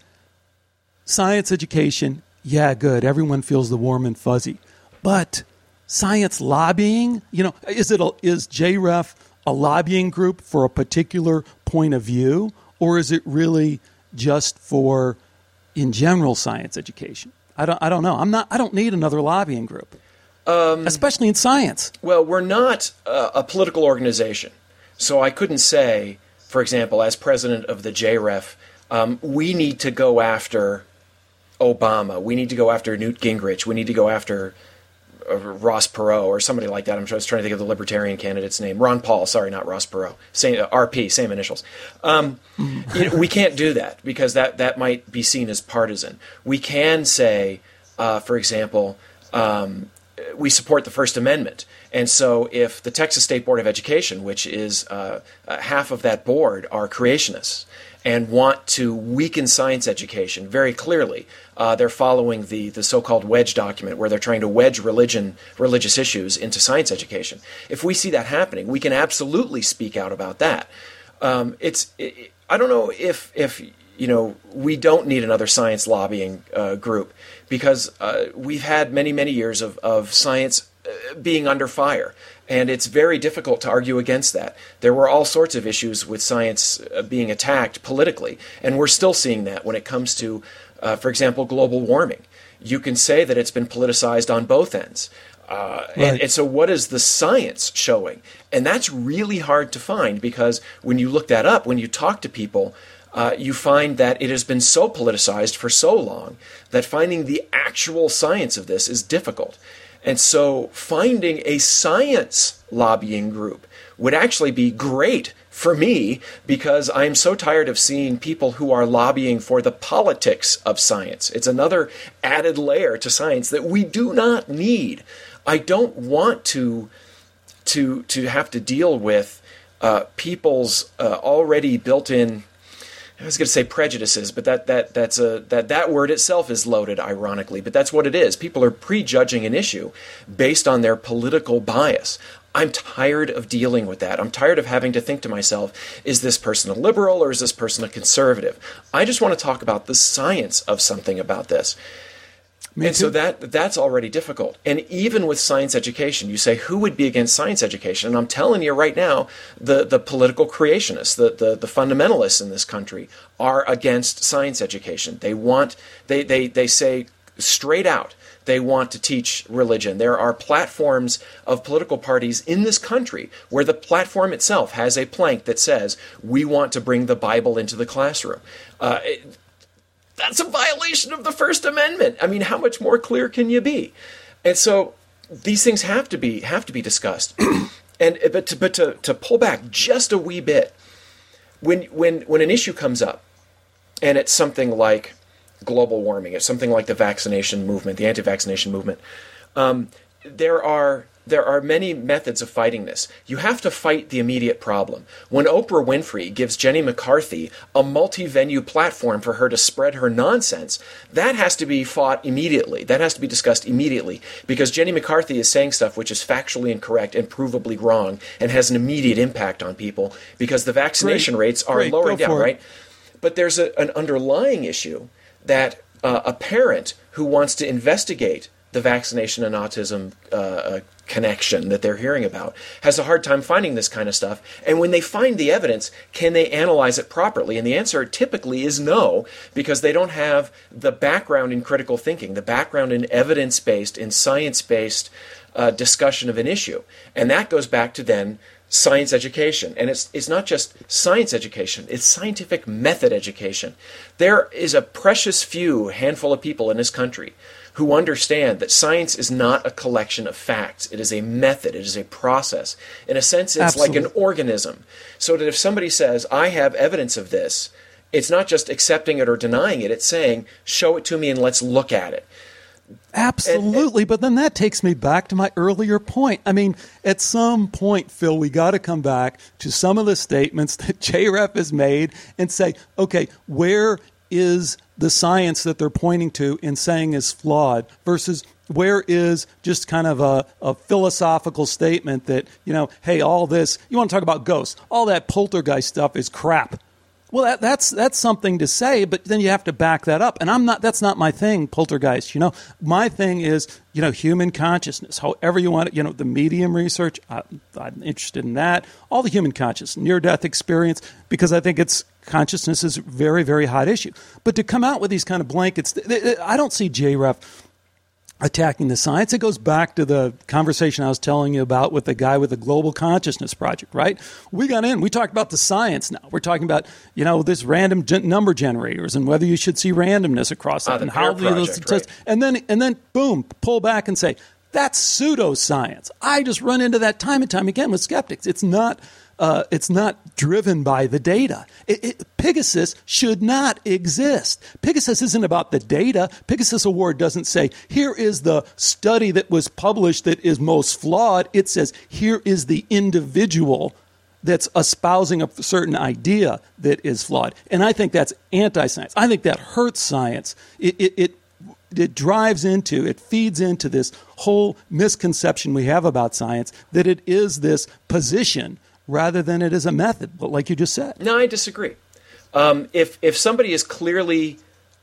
science education, yeah, good. Everyone feels the warm and fuzzy. But science lobbying, you know, is it a, is J R E F a lobbying group for a particular point of view? Or is it really just for, in general, science education? I don't. I don't know. I'm not. I don't need another lobbying group, um, especially in science. Well, we're not uh, a political organization, so I couldn't say, for example, as president of the J R E F, um, we need to go after Obama. We need to go after Newt Gingrich. We need to go after uh, Ross Perot or somebody like that. I'm just trying to think of the Libertarian candidate's name. Ron Paul. Sorry, not Ross Perot. Same uh, R P. Same initials. Um, you know, we can't do that because that that might be seen as partisan. We can say, uh, for example, um, we support the First Amendment. And so if the Texas State Board of Education, which is uh, uh, half of that board, are creationists and want to weaken science education very clearly, uh, they're following the, the so-called wedge document where they're trying to wedge religion, religious issues into science education. If we see that happening, we can absolutely speak out about that. Um, it's it, I don't know if if you know we don't need another science lobbying uh, group because uh, we've had many many years of of science uh, being under fire, and it's very difficult to argue against that. There were all sorts of issues with science uh, being attacked politically, and we're still seeing that when it comes to, uh, for example, global warming. You can say that it's been politicized on both ends. Uh, Right. and, and so what is the science showing? And that's really hard to find because when you look that up, when you talk to people, uh, you find that it has been so politicized for so long that finding the actual science of this is difficult. And so finding a science lobbying group would actually be great for me because I'm so tired of seeing people who are lobbying for the politics of science. It's another added layer to science that we do not need. I don't want to to to have to deal with uh, people's uh, already built-in. I was going to say prejudices, but that that that's a that that word itself is loaded, ironically. But that's what it is. People are prejudging an issue based on their political bias. I'm tired of dealing with that. I'm tired of having to think to myself, is this person a liberal or is this person a conservative? I just want to talk about the science of something about this. Me and too. so that that's already difficult. And even with science education, you say, who would be against science education? And I'm telling you right now, the, the political creationists, the, the, the fundamentalists in this country are against science education. They want, they, they, they say straight out, they want to teach religion. There are platforms of political parties in this country where the platform itself has a plank that says, we want to bring the Bible into the classroom. Uh, it, That's a violation of the First Amendment. I mean, how much more clear can you be? And so these things have to be have to be discussed. and but to, but to, to pull back just a wee bit, when when when an issue comes up, and it's something like global warming, it's something like the vaccination movement, the anti-vaccination movement, um, there are there are many methods of fighting this. You have to fight the immediate problem. When Oprah Winfrey gives Jenny McCarthy a multi-venue platform for her to spread her nonsense, that has to be fought immediately. That has to be discussed immediately, because Jenny McCarthy is saying stuff which is factually incorrect and provably wrong and has an immediate impact on people because the vaccination Great. rates are Great. lowering Go down, for it. right? But there's a, an underlying issue that uh, a parent who wants to investigate the vaccination and autism uh, uh, connection that they're hearing about has a hard time finding this kind of stuff. And when they find the evidence, can they analyze it properly? And the answer typically is no, because they don't have the background in critical thinking, the background in evidence-based, in science-based uh, discussion of an issue. And that goes back to then science education. And it's it's not just science education, it's scientific method education. There is a precious few handful of people in this country who understand that science is not a collection of facts. It is a method. It is a process. In a sense, it's Absolutely. like an organism. So that if somebody says, I have evidence of this, it's not just accepting it or denying it. It's saying, show it to me and let's look at it. Absolutely, but then that takes me back to my earlier point. I mean, at some point, Phil, we got to come back to some of the statements that J R E F has made and say, okay, where is the science that they're pointing to and saying is flawed versus where is just kind of a, a philosophical statement that, you know, hey, all this, you want to talk about ghosts, all that poltergeist stuff is crap. Well, that, that's that's something to say, but then you have to back that up. And I'm not. That's not my thing, poltergeist. You know, my thing is, you know, human consciousness. However you want it. You know, the medium research. I, I'm interested in that. All the human consciousness, near-death experience, because I think it's consciousness is a very, very hot issue. But to come out with these kind of blankets, I don't see J R E F attacking the science. It goes back to the conversation I was telling you about with the guy with the Global Consciousness Project, right? We got in, we talked about the science now. We're talking about, you know, this random gen- number generators and whether you should see randomness across that ah, and how project, those tests. Right. And then, and then, boom, pull back and say, that's pseudoscience. I just run into that time and time again with skeptics. It's not... Uh, it's not driven by the data. It, it, Pegasus should not exist. Pegasus isn't about the data. Pegasus Award doesn't say, here is the study that was published that is most flawed. It says, here is the individual that's espousing a certain idea that is flawed. And I think that's anti-science. I think that hurts science. It, it, it It drives into, it feeds into this whole misconception we have about science that it is this position rather than it is a method, but like you just said. No, I disagree. Um, if if somebody is clearly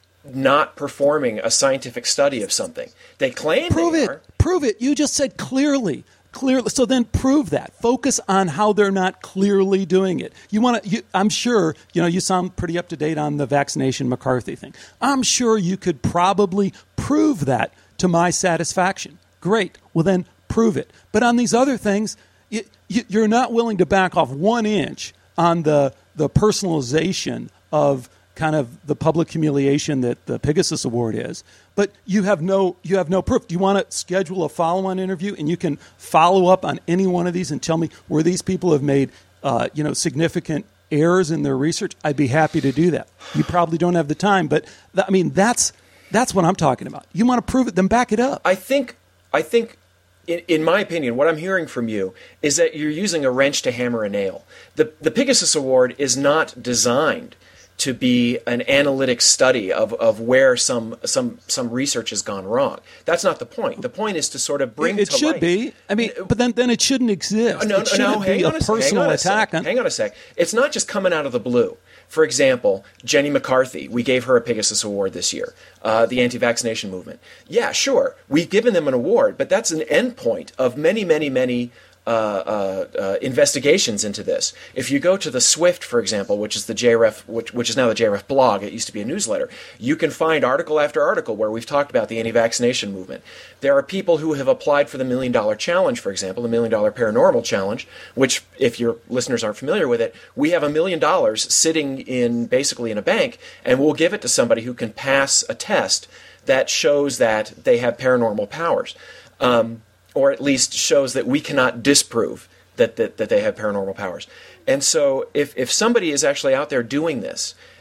not performing a scientific study of something, they claim prove they it. are. Prove it. You just said clearly. Clearly. So then prove that. Focus on how they're not clearly doing it. You want to. You, I'm sure. You know. You sound pretty up to date on the vaccination McCarthy thing. I'm sure you could probably prove that to my satisfaction. Great. Well, then prove it. But on these other things, you, you, you're not willing to back off one inch on the the personalization of kind of the public humiliation that the Pegasus Award is, but you have no you have no proof. Do you want to schedule a follow-on interview and you can follow up on any one of these and tell me where these people have made uh, you know significant errors in their research? I'd be happy to do that. You probably don't have the time, but th- I mean that's that's what I'm talking about. You want to prove it, then back it up. I think I think. In, in my opinion, what I'm hearing from you is that you're using a wrench to hammer a nail. The, the Pegasus Award is not designed to be an analytic study of, of where some some some research has gone wrong. That's not the point. The point is to sort of bring it to should light. be. I mean, but then then it shouldn't exist. No, no, it shouldn't no hang be on a a sec, personal hang on a attack. sec, On, hang on a sec. It's not just coming out of the blue. For example, Jenny McCarthy, we gave her a Pegasus Award this year, uh, the anti-vaccination movement. Yeah, sure, we've given them an award, but that's an endpoint of many, many, many uh, uh, uh, investigations into this. If you go to the Swift, for example, which is the J R E F, which, which is now the J R E F blog, it used to be a newsletter, you can find article after article where we've talked about the anti-vaccination movement. There are people who have applied for the Million Dollar Challenge, for example, the Million Dollar Paranormal Challenge, which, if your listeners aren't familiar with it, we have a million dollars sitting in basically in a bank, and we'll give it to somebody who can pass a test that shows that they have paranormal powers. Um, or at least shows that we cannot disprove that, that, that they have paranormal powers. And so if, if somebody is actually out there doing this,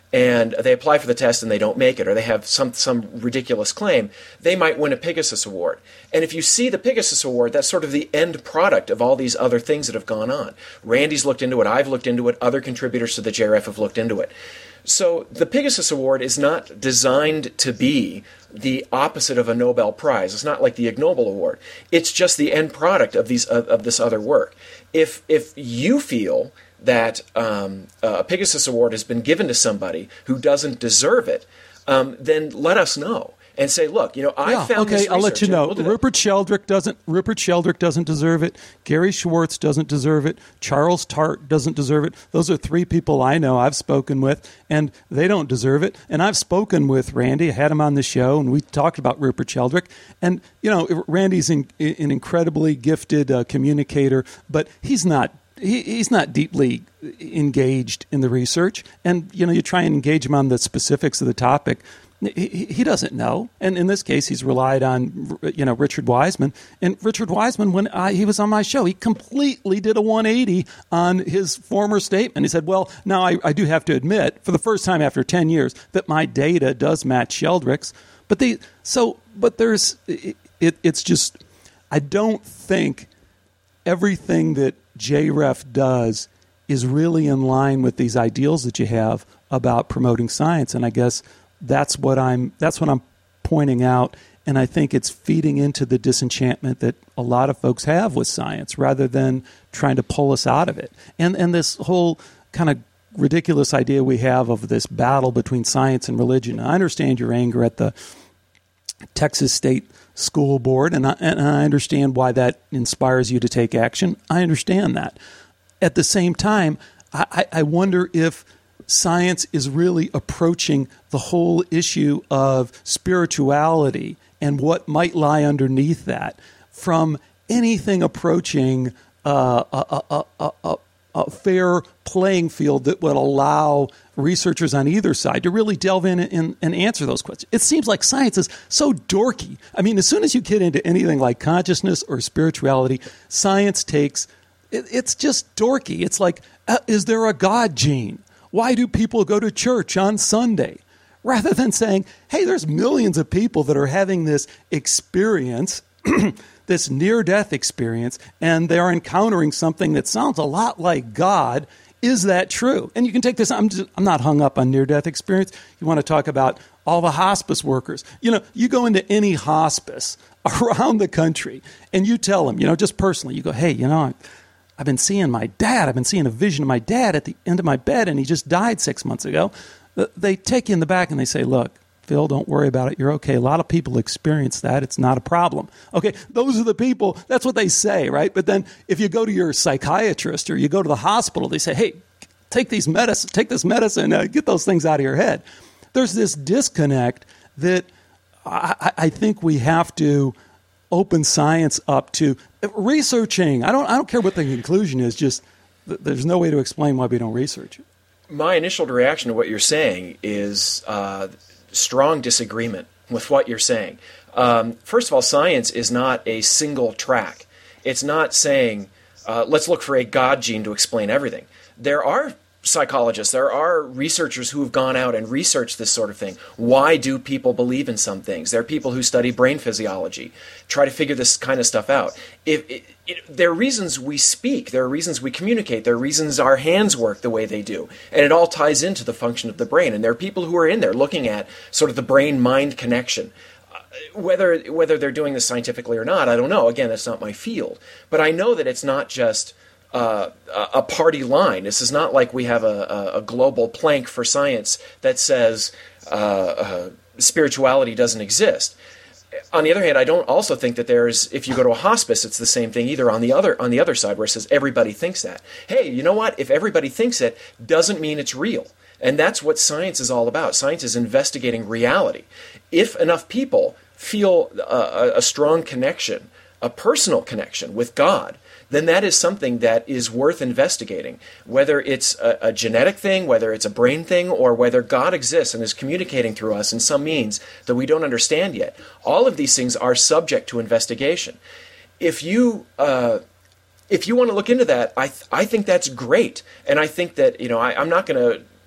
and they apply for the test and they don't make it, or they have some some ridiculous claim, they might win a Pegasus Award. And if you see the Pegasus Award, that's sort of the end product of all these other things that have gone on. Randy's looked into it, I've looked into it, other contributors to the J R F have looked into it. So the Pegasus Award is not designed to be the opposite of a Nobel Prize. It's not like the Ig Nobel Award. It's just the end product of these of, of this other work. If if you feel that um, a Pegasus Award has been given to somebody who doesn't deserve it, um, then let us know and say, look, you know, I yeah, found okay, this I'll let you know. We'll Rupert Sheldrake doesn't. Rupert Sheldrake doesn't deserve it. Gary Schwartz doesn't deserve it. Charles Tart doesn't deserve it. Those are three people I know I've spoken with, and they don't deserve it. And I've spoken with Randy. I had him on the show, and we talked about Rupert Sheldrake. And you know, Randy's in, an incredibly gifted uh, communicator, but he's not. He, he's not deeply engaged in the research. And you know, you try and engage him on the specifics of the topic. He, he doesn't know, and in this case, he's relied on, you know, Richard Wiseman. And Richard Wiseman, when I, he was on my show, he completely did a one eighty on his former statement. He said, "Well, now I, I do have to admit, for the first time after ten years, that my data does match Sheldrake's." But the so, but there's it, it. It's just, I don't think everything that J R E F does is really in line with these ideals that you have about promoting science, and I guess. That's what I'm. That's what I'm pointing out, and I think it's feeding into the disenchantment that a lot of folks have with science, rather than trying to pull us out of it. And and this whole kind of ridiculous idea we have of this battle between science and religion. I understand your anger at the Texas State School Board, and I, and I understand why that inspires you to take action. I understand that. At the same time, I, I wonder if science is really approaching the whole issue of spirituality and what might lie underneath that from anything approaching uh, a, a, a, a, a fair playing field that would allow researchers on either side to really delve in and, and answer those questions. It seems like science is so dorky. I mean, as soon as you get into anything like consciousness or spirituality, science takes, it, it's just dorky. It's like, uh, is there a God gene? Why do people go to church on Sunday? Rather than saying, hey, there's millions of people that are having this experience, this near-death experience, and they're encountering something that sounds a lot like God. Is that true? And you can take this, I'm, just, I'm not hung up on near-death experience. You want to talk about all the hospice workers. You know, you go into any hospice around the country, and you tell them, you know, just personally, you go, hey, you know, I, I've been seeing my dad. I've been seeing a vision of my dad at the end of my bed, and he just died six months ago. They take you in the back and they say, look, Phil, don't worry about it. You're okay. A lot of people experience that. It's not a problem. Okay, those are the people. That's what they say, right? But then if you go to your psychiatrist or you go to the hospital, they say, hey, take these medicine, take this medicine, uh, get those things out of your head. There's this disconnect that I, I think we have to open science up to researching. I don't I don't care what the conclusion is, just th- there's no way to explain why we don't research it. My initial reaction to what you're saying is uh, strong disagreement with what you're saying. Um, first of all, science is not a single track. It's not saying, uh, let's look for a God gene to explain everything. There are psychologists, there are researchers who have gone out and researched this sort of thing. Why do people believe in some things? There are people who study brain physiology, try to figure this kind of stuff out. If it, it, there are reasons we speak, there are reasons we communicate, there are reasons our hands work the way they do, and it all ties into the function of the brain. And there are people who are in there looking at sort of the brain-mind connection. Whether whether they're doing this scientifically or not, I don't know. Again, that's not my field. But I know that it's not just Uh, a party line. This is not like we have a, a, a global plank for science that says uh, uh, spirituality doesn't exist. On the other hand, I don't also think that there's, if you go to a hospice, it's the same thing either on the other on the other side where it says everybody thinks that. Hey, you know what? If everybody thinks it, doesn't mean it's real. And that's what science is all about. Science is investigating reality. If enough people feel a, a strong connection, a personal connection with God, then that is something that is worth investigating. Whether it's a, a genetic thing, whether it's a brain thing, or whether God exists and is communicating through us in some means that we don't understand yet. All of these things are subject to investigation. If you uh, if you want to look into that, I th- I think that's great. And I think that, you know, I, I'm not going to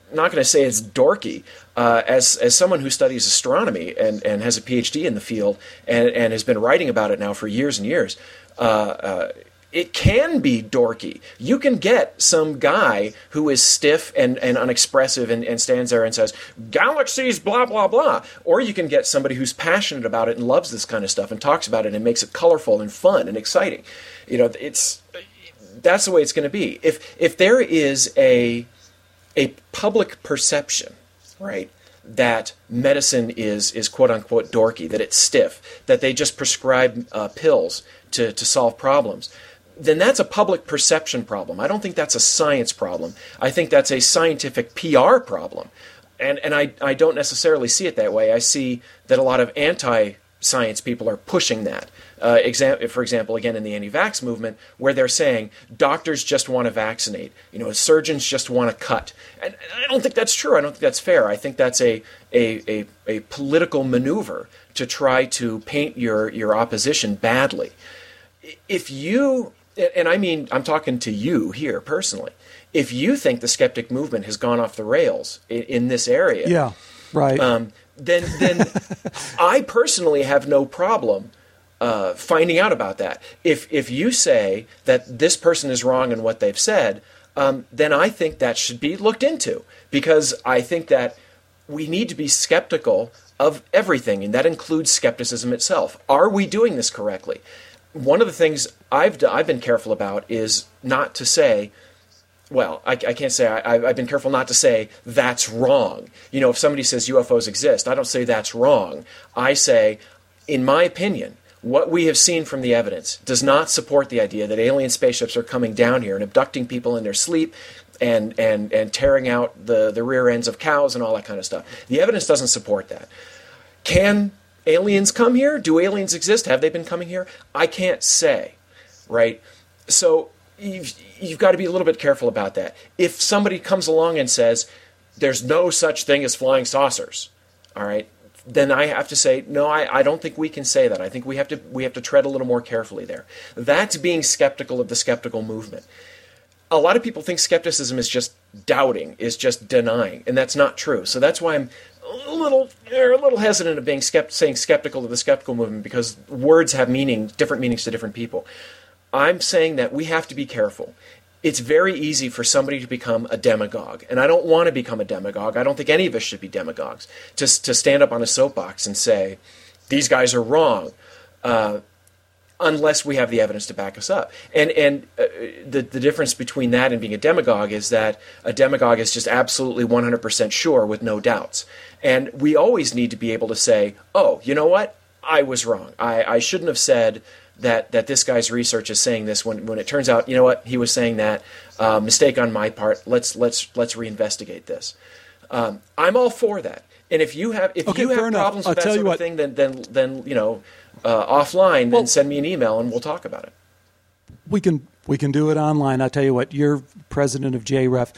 not going to say it's dorky. Uh, as as someone who studies astronomy and, and has a P H D in the field and, and has been writing about it now for years and years, uh, uh, it can be dorky. You can get some guy who is stiff and, and unexpressive and, and stands there and says, galaxies, blah, blah, blah. Or you can get somebody who's passionate about it and loves this kind of stuff and talks about it and makes it colorful and fun and exciting. You know, it's that's the way it's going to be. If if there is a a public perception, right, that medicine is is quote unquote dorky, that it's stiff, that they just prescribe uh, pills to to solve problems, then that's a public perception problem. I don't think that's a science problem. I think that's a scientific P R problem. And and I, I don't necessarily see it that way. I see that a lot of anti-science people are pushing that. Uh, exam- for example, again, in the anti-vax movement, where they're saying doctors just want to vaccinate, you know, surgeons just want to cut. And, and I don't think that's true. I don't think that's fair. I think that's a a, a, a political maneuver to try to paint your, your opposition badly. If you... And I mean, I'm talking to you here personally. If you think the skeptic movement has gone off the rails in, in this area, yeah, right, um, then then I personally have no problem uh, finding out about that. If if you say that this person is wrong in what they've said, um, then I think that should be looked into, because I think that we need to be skeptical of everything, and that includes skepticism itself. Are we doing this correctly? One of the things I've d- I've been careful about is not to say, well, I, I can't say I, I've been careful not to say that's wrong. You know, if somebody says U F Os exist, I don't say that's wrong. I say, in my opinion, what we have seen from the evidence does not support the idea that alien spaceships are coming down here and abducting people in their sleep and and and tearing out the, the rear ends of cows and all that kind of stuff. The evidence doesn't support that. Can aliens come here? Do aliens exist? Have they been coming here? I can't say, right? So you've, you've got to be a little bit careful about that. If somebody comes along and says, there's no such thing as flying saucers, all right, then I have to say, no, I, I don't think we can say that. I think we have to we have to tread a little more carefully there. That's being skeptical of the skeptical movement. A lot of people think skepticism is just doubting, is just denying, and that's not true. So that's why I'm a little a little hesitant of being skept- saying skeptical of the skeptical movement, because words have meaning, different meanings to different people. I'm saying that we have to be careful. It's very easy for somebody to become a demagogue, and I don't want to become a demagogue. I don't think any of us should be demagogues, to, to stand up on a soapbox and say, these guys are wrong, uh, unless we have the evidence to back us up. And and uh, the, the difference between that and being a demagogue is that a demagogue is just absolutely one hundred percent sure with no doubts. And we always need to be able to say, oh, you know what? I was wrong. I, I shouldn't have said that that this guy's research is saying this when, when it turns out, you know what, he was saying that. Uh, mistake on my part. Let's let's let's reinvestigate this. Um, I'm all for that. And if you have if okay, you have enough. problems I'll with that tell sort you of what, thing, then then then you know uh, offline, well, then send me an email and we'll talk about it. We can we can do it online. I'll tell you what, you're president of J R E F.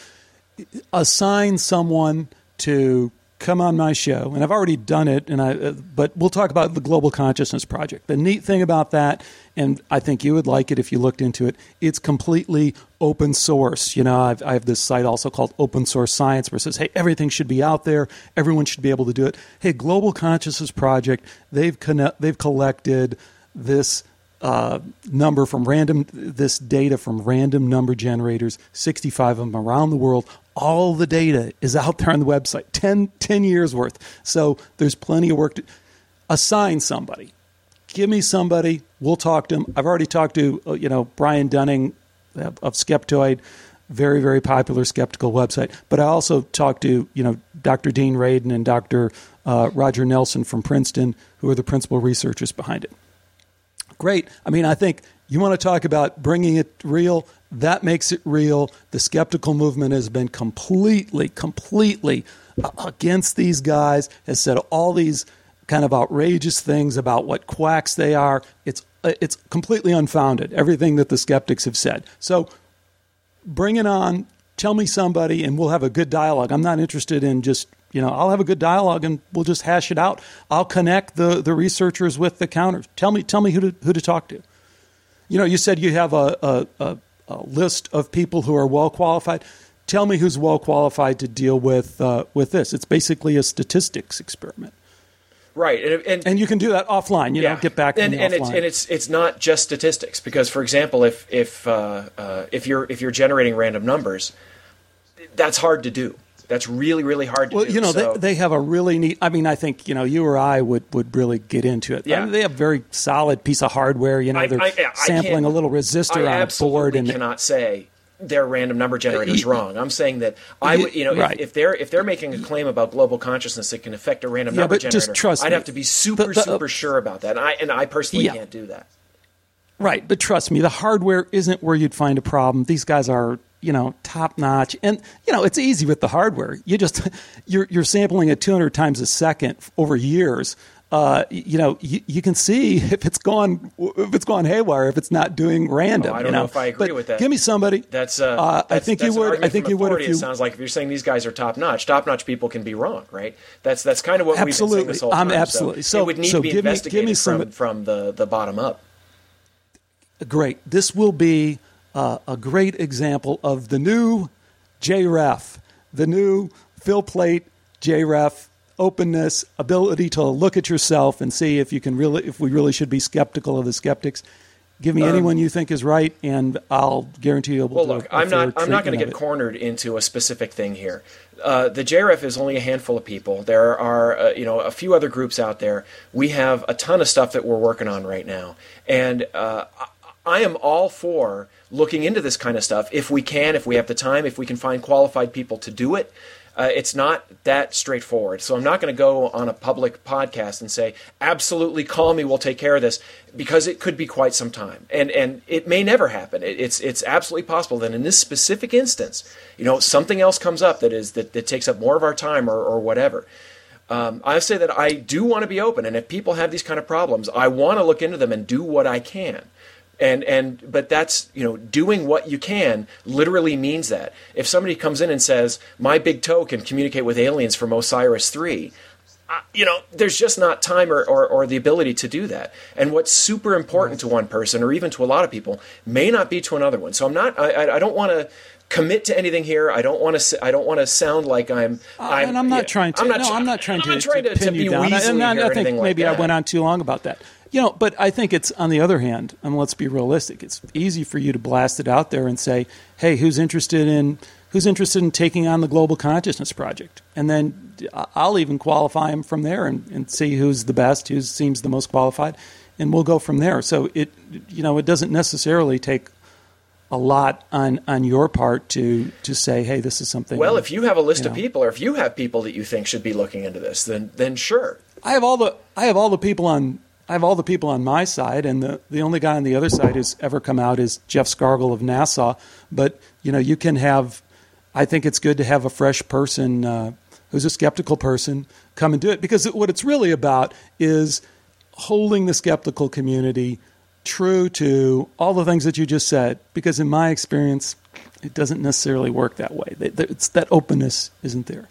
Assign someone to come on my show, and I've already done it, and I. Uh, but we'll talk about the Global Consciousness Project. The neat thing about that, and I think you would like it if you looked into it, it's completely open source. You know, I've, I have this site also called Open Source Science, where it says, hey, everything should be out there. Everyone should be able to do it. Hey, Global Consciousness Project, they've conne- they've collected this uh, number from random, this data from random number generators, sixty-five of them around the world. All the data is out there on the website, ten, ten years worth. So there's plenty of work to assign somebody. Give me somebody. We'll talk to them. I've already talked to, you know, Brian Dunning of Skeptoid, very, very popular skeptical website. But I also talked to, you know, Doctor Dean Radin and Doctor Uh, Roger Nelson from Princeton, who are the principal researchers behind it. Great. I mean, I think you want to talk about bringing it real. That makes it real. The skeptical movement has been completely, completely against these guys, has said all these kind of outrageous things about what quacks they are. It's it's completely unfounded, everything that the skeptics have said. So bring it on. Tell me somebody, and we'll have a good dialogue. I'm not interested in just, you know, I'll have a good dialogue, and we'll just hash it out. I'll connect the, the researchers with the counters. Tell me tell me who to who to talk to. You know, you said you have a, a, a a list of people who are well qualified. tell me who's well qualified to deal with uh, with this. It's basically a statistics experiment. Right, and, and and you can do that offline. You yeah. know, get back to and, the and offline. it's and it's it's not just statistics, because, for example, if if uh, uh, if you're if you're generating random numbers, that's hard to do. That's really really hard to well, do. Well, you know, so. they they have a really neat. I mean, I think you know you or I would, would really get into it. Yeah. I mean, they have a very solid piece of hardware. You know, I, they're I, I sampling a little resistor I on a board, and cannot say their random number generator is wrong. I'm saying that I would, you know, right. if, if they're if they're making a claim about global consciousness that can affect a random yeah, number but generator, just trust I'd me. have to be super the, the, super sure about that. And I and I personally yeah. can't do that. Right, but trust me, the hardware isn't where you'd find a problem. These guys are, you know, top notch, and you know it's easy with the hardware. You just you're you're sampling at two hundred times a second over years. Uh, you know, you, you can see if it's gone if it's gone haywire, if it's not doing random. Oh, I don't you know? know if I agree but with that. Give me somebody. That's, uh, uh, that's I think that's you an would. I argument think from you would authority. if you. It sounds like if you're saying these guys are top notch, top notch people can be wrong, right? That's that's kind of what Absolutely. we've been saying this whole time. I'm absolutely. So, So- it would need so to be give me- give investigated me some- from from the the bottom up. Great. This will be uh, a great example of the new J R E F, the new Phil Plait J R E F, openness, ability to look at yourself and see if you can really, if we really should be skeptical of the skeptics. Give me um, anyone you think is right, and I'll guarantee you. Well, do look, a, a I'm not. I'm not going to of get it. cornered into a specific thing here. Uh, the J R E F is only a handful of people. There are, uh, you know, a few other groups out there. We have a ton of stuff that we're working on right now, and uh, I am all for looking into this kind of stuff if we can, if we have the time, if we can find qualified people to do it. Uh, it's not that straightforward. So I'm not going to go on a public podcast and say, absolutely call me, we'll take care of this, because it could be quite some time. And and it may never happen. It, it's it's absolutely possible that in this specific instance, you know, something else comes up that is that, that takes up more of our time or, or whatever. Um, I say that I do want to be open, and if people have these kind of problems, I want to look into them and do what I can. And and but that's, you know, doing what you can literally means that. If somebody comes in and says, my big toe can communicate with aliens from Osiris three, uh, you know, there's just not time or, or, or the ability to do that. And what's super important to one person, or even to a lot of people, may not be to another one. So I'm not, I, I don't want to commit to anything here. I don't want to. I don't want to sound like I'm. Uh, I'm and I'm not yeah, trying to. I'm not, no, I'm not trying I'm to, not trying to, to, pin to you be down. weaselly And I, or I think anything maybe like I that. went on too long about that. You know, but I think it's on the other hand, and let's be realistic. It's easy for you to blast it out there and say, "Hey, who's interested in who's interested in taking on the Global Consciousness Project?" And then I'll even qualify them from there and, and see who's the best, who seems the most qualified, and we'll go from there. So it, you know, it doesn't necessarily take a lot on, on your part to to say, hey, this is something. Well, if you have a list you of know. people, or if you have people that you think should be looking into this, then then sure. I have all the I have all the people on I have all the people on my side, and the, the only guy on the other side who's ever come out is Jeff Scargill of NASA. But you know, you can have. I think it's good to have a fresh person uh, who's a skeptical person come and do it, because what it's really about is holding the skeptical community true to all the things that you just said. Because in my experience, it doesn't necessarily work that way. It's that openness isn't there.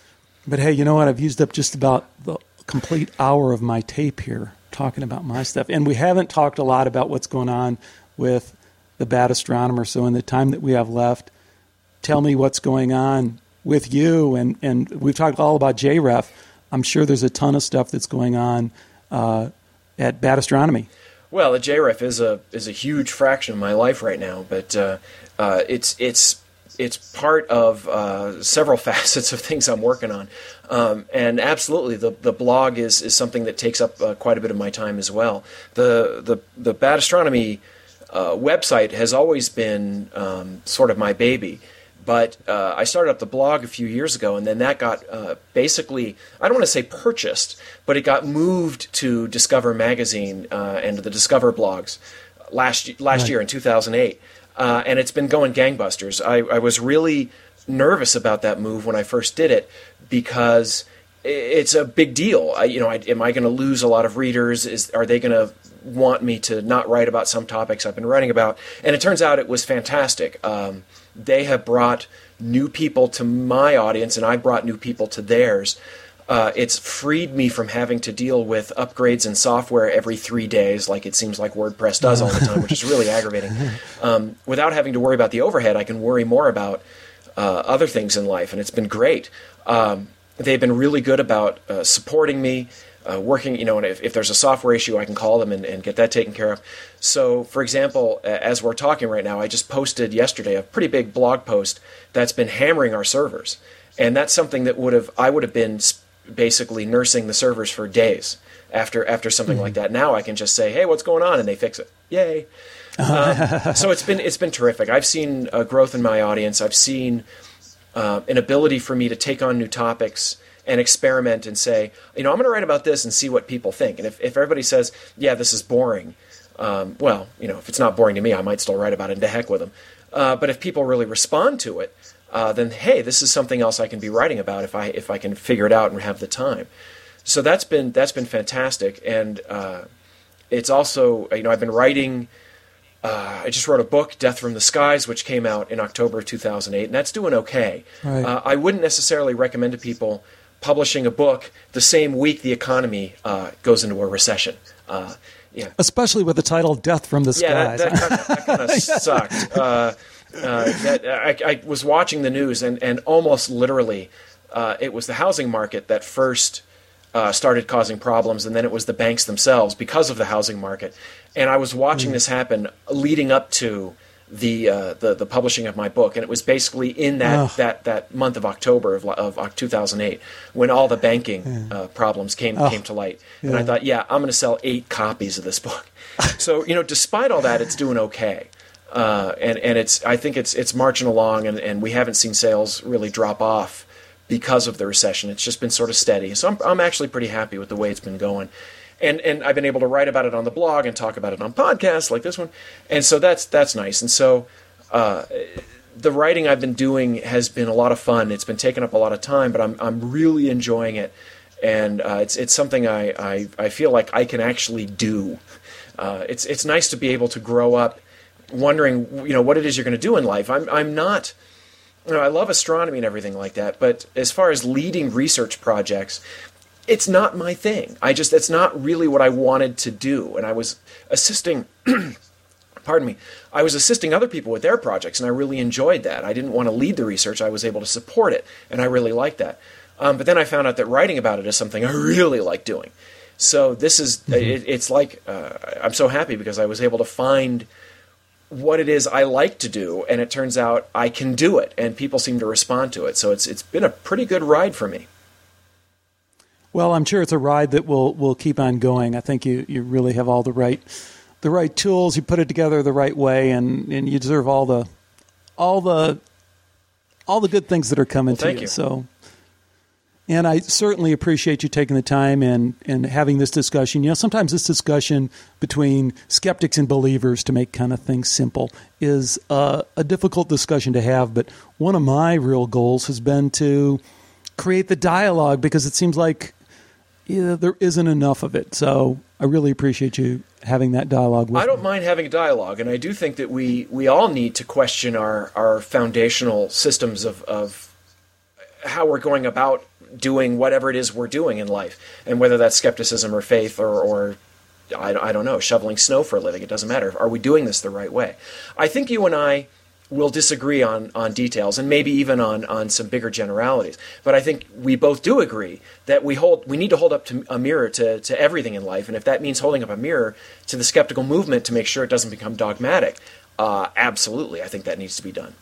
But hey, you know what? I've used up just about the complete hour of my tape here talking about my stuff. And we haven't talked a lot about what's going on with the Bad Astronomer. So in the time that we have left, tell me what's going on with you. And, and we've talked all about J R E F. I'm sure there's a ton of stuff that's going on uh, at Bad Astronomy. Well, the J R E F is a is a huge fraction of my life right now, but uh, uh, it's it's it's part of uh, several facets of things I'm working on, um, and absolutely the the blog is is something that takes up uh, quite a bit of my time as well. The the the Bad Astronomy uh, website has always been um, sort of my baby. But uh, I started up the blog a few years ago, and then that got uh, basically, I don't want to say purchased, but it got moved to Discover Magazine uh, and the Discover blogs last last Right. year in two thousand eight. Uh, and it's been going gangbusters. I, I was really nervous about that move when I first did it, because it's a big deal. I, you know, I, am I going to lose a lot of readers? Is Are they going to want me to not write about some topics I've been writing about? And it turns out it was fantastic. Um, they have brought new people to my audience, and I brought new people to theirs. Uh, it's freed me from having to deal with upgrades in software every three days, like it seems like WordPress does all the time, which is really aggravating. Um, without having to worry about the overhead, I can worry more about uh, other things in life, and it's been great. Um, they've been really good about uh, supporting me, uh, working, you know, and if, if there's a software issue, I can call them and, and get that taken care of. So, for example, as we're talking right now, I just posted yesterday a pretty big blog post that's been hammering our servers. And that's something that would have, I would have been basically nursing the servers for days after after something mm-hmm. like that. Now I can just say, hey, what's going on? And they fix it. Yay. um, so it's been it's been terrific. I've seen a growth in my audience. I've seen uh, an ability for me to take on new topics and experiment and say, you know, I'm going to write about this and see what people think. And if, if everybody says, yeah, this is boring, um, well, you know, if it's not boring to me, I might still write about it and to heck with them. Uh, but if people really respond to it, uh, then, hey, this is something else I can be writing about if I if I can figure it out and have the time. So that's been that's been fantastic. And uh, it's also, you know, I've been writing... Uh, I just wrote a book, Death from the Skies, which came out in October of two thousand eight, and that's doing okay. Right. Uh, I wouldn't necessarily recommend to people publishing a book the same week the economy uh, goes into a recession. Uh, yeah. Especially with the title Death from the Yeah, Skies. that, that kind of, kind of sucked. Uh, uh, that, I, I was watching the news, and, and almost literally uh, it was the housing market that first uh, started causing problems, and then it was the banks themselves because of the housing market. And I was watching mm. this happen leading up to the, uh, the the publishing of my book, and it was basically in that, oh. that, that month of October of, of two thousand eight when all the banking yeah. uh, problems came oh. came to light. Yeah. And I thought, yeah, I'm going to sell eight copies of this book. So, you know, despite all that, it's doing okay, uh, and and it's I think it's it's marching along, and, and we haven't seen sales really drop off because of the recession. It's just been sort of steady. So I'm I'm actually pretty happy with the way it's been going. And and I've been able to write about it on the blog and talk about it on podcasts like this one, and so that's that's nice. And so uh, the writing I've been doing has been a lot of fun. It's been taking up a lot of time, but I'm I'm really enjoying it, and uh, it's it's something I, I I feel like I can actually do. Uh, it's it's nice to be able to grow up wondering, you know, what it is you're going to do in life. I'm I'm not. You know, I love astronomy and everything like that, but as far as leading research projects, it's not my thing. I just, it's not really what I wanted to do. And I was assisting, pardon me, I was assisting other people with their projects, and I really enjoyed that. I didn't want to lead the research. I was able to support it, and I really liked that. Um, but then I found out that writing about it is something I really like doing. So this is, mm-hmm. it, it's like, uh, I'm so happy because I was able to find what it is I like to do, and it turns out I can do it, and people seem to respond to it. So it's it's been a pretty good ride for me. Well, I'm sure it's a ride that will will keep on going. I think you, you really have all the right the right tools. You put it together the right way, and, and you deserve all the all the all the good things that are coming well, to thank you. you. So, and I certainly appreciate you taking the time and, and having this discussion. You know, sometimes this discussion between skeptics and believers, to make kind of things simple, is uh, a difficult discussion to have. But one of my real goals has been to create the dialogue, because it seems like yeah, there isn't enough of it. So I really appreciate you having that dialogue with I don't me. mind having a dialogue, and I do think that we, we all need to question our, our foundational systems of, of how we're going about doing whatever it is we're doing in life, and whether that's skepticism or faith or, or I, I don't know, shoveling snow for a living. It doesn't matter. Are we doing this the right way? I think you and I will disagree on, on details, and maybe even on, on some bigger generalities. But I think we both do agree that we hold we need to hold up to a mirror to, to everything in life. And if that means holding up a mirror to the skeptical movement to make sure it doesn't become dogmatic, uh, absolutely, I think that needs to be done.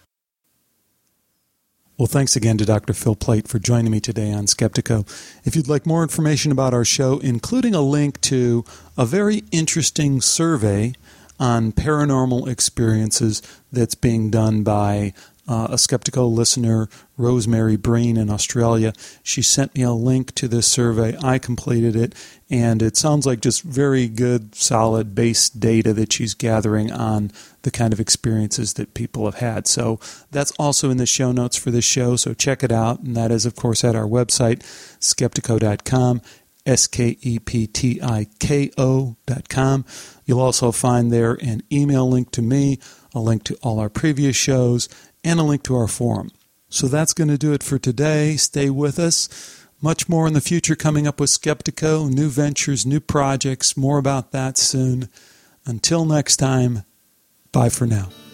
Well, thanks again to Doctor Phil Plait for joining me today on Skeptiko. If you'd like more information about our show, including a link to a very interesting survey on paranormal experiences that's being done by uh, a Skeptiko listener, Rosemary Breen in Australia. She sent me a link to this survey. I completed it, and it sounds like just very good, solid base data that she's gathering on the kind of experiences that people have had. So that's also in the show notes for this show, so check it out. And that is, of course, at our website, skeptiko dot com. S K E P T I K O dot com. You'll also find there an email link to me, a link to all our previous shows, and a link to our forum. So that's going to do it for today. Stay with us. Much more in the future coming up with Skeptiko, new ventures, new projects, more about that soon. Until next time, bye for now.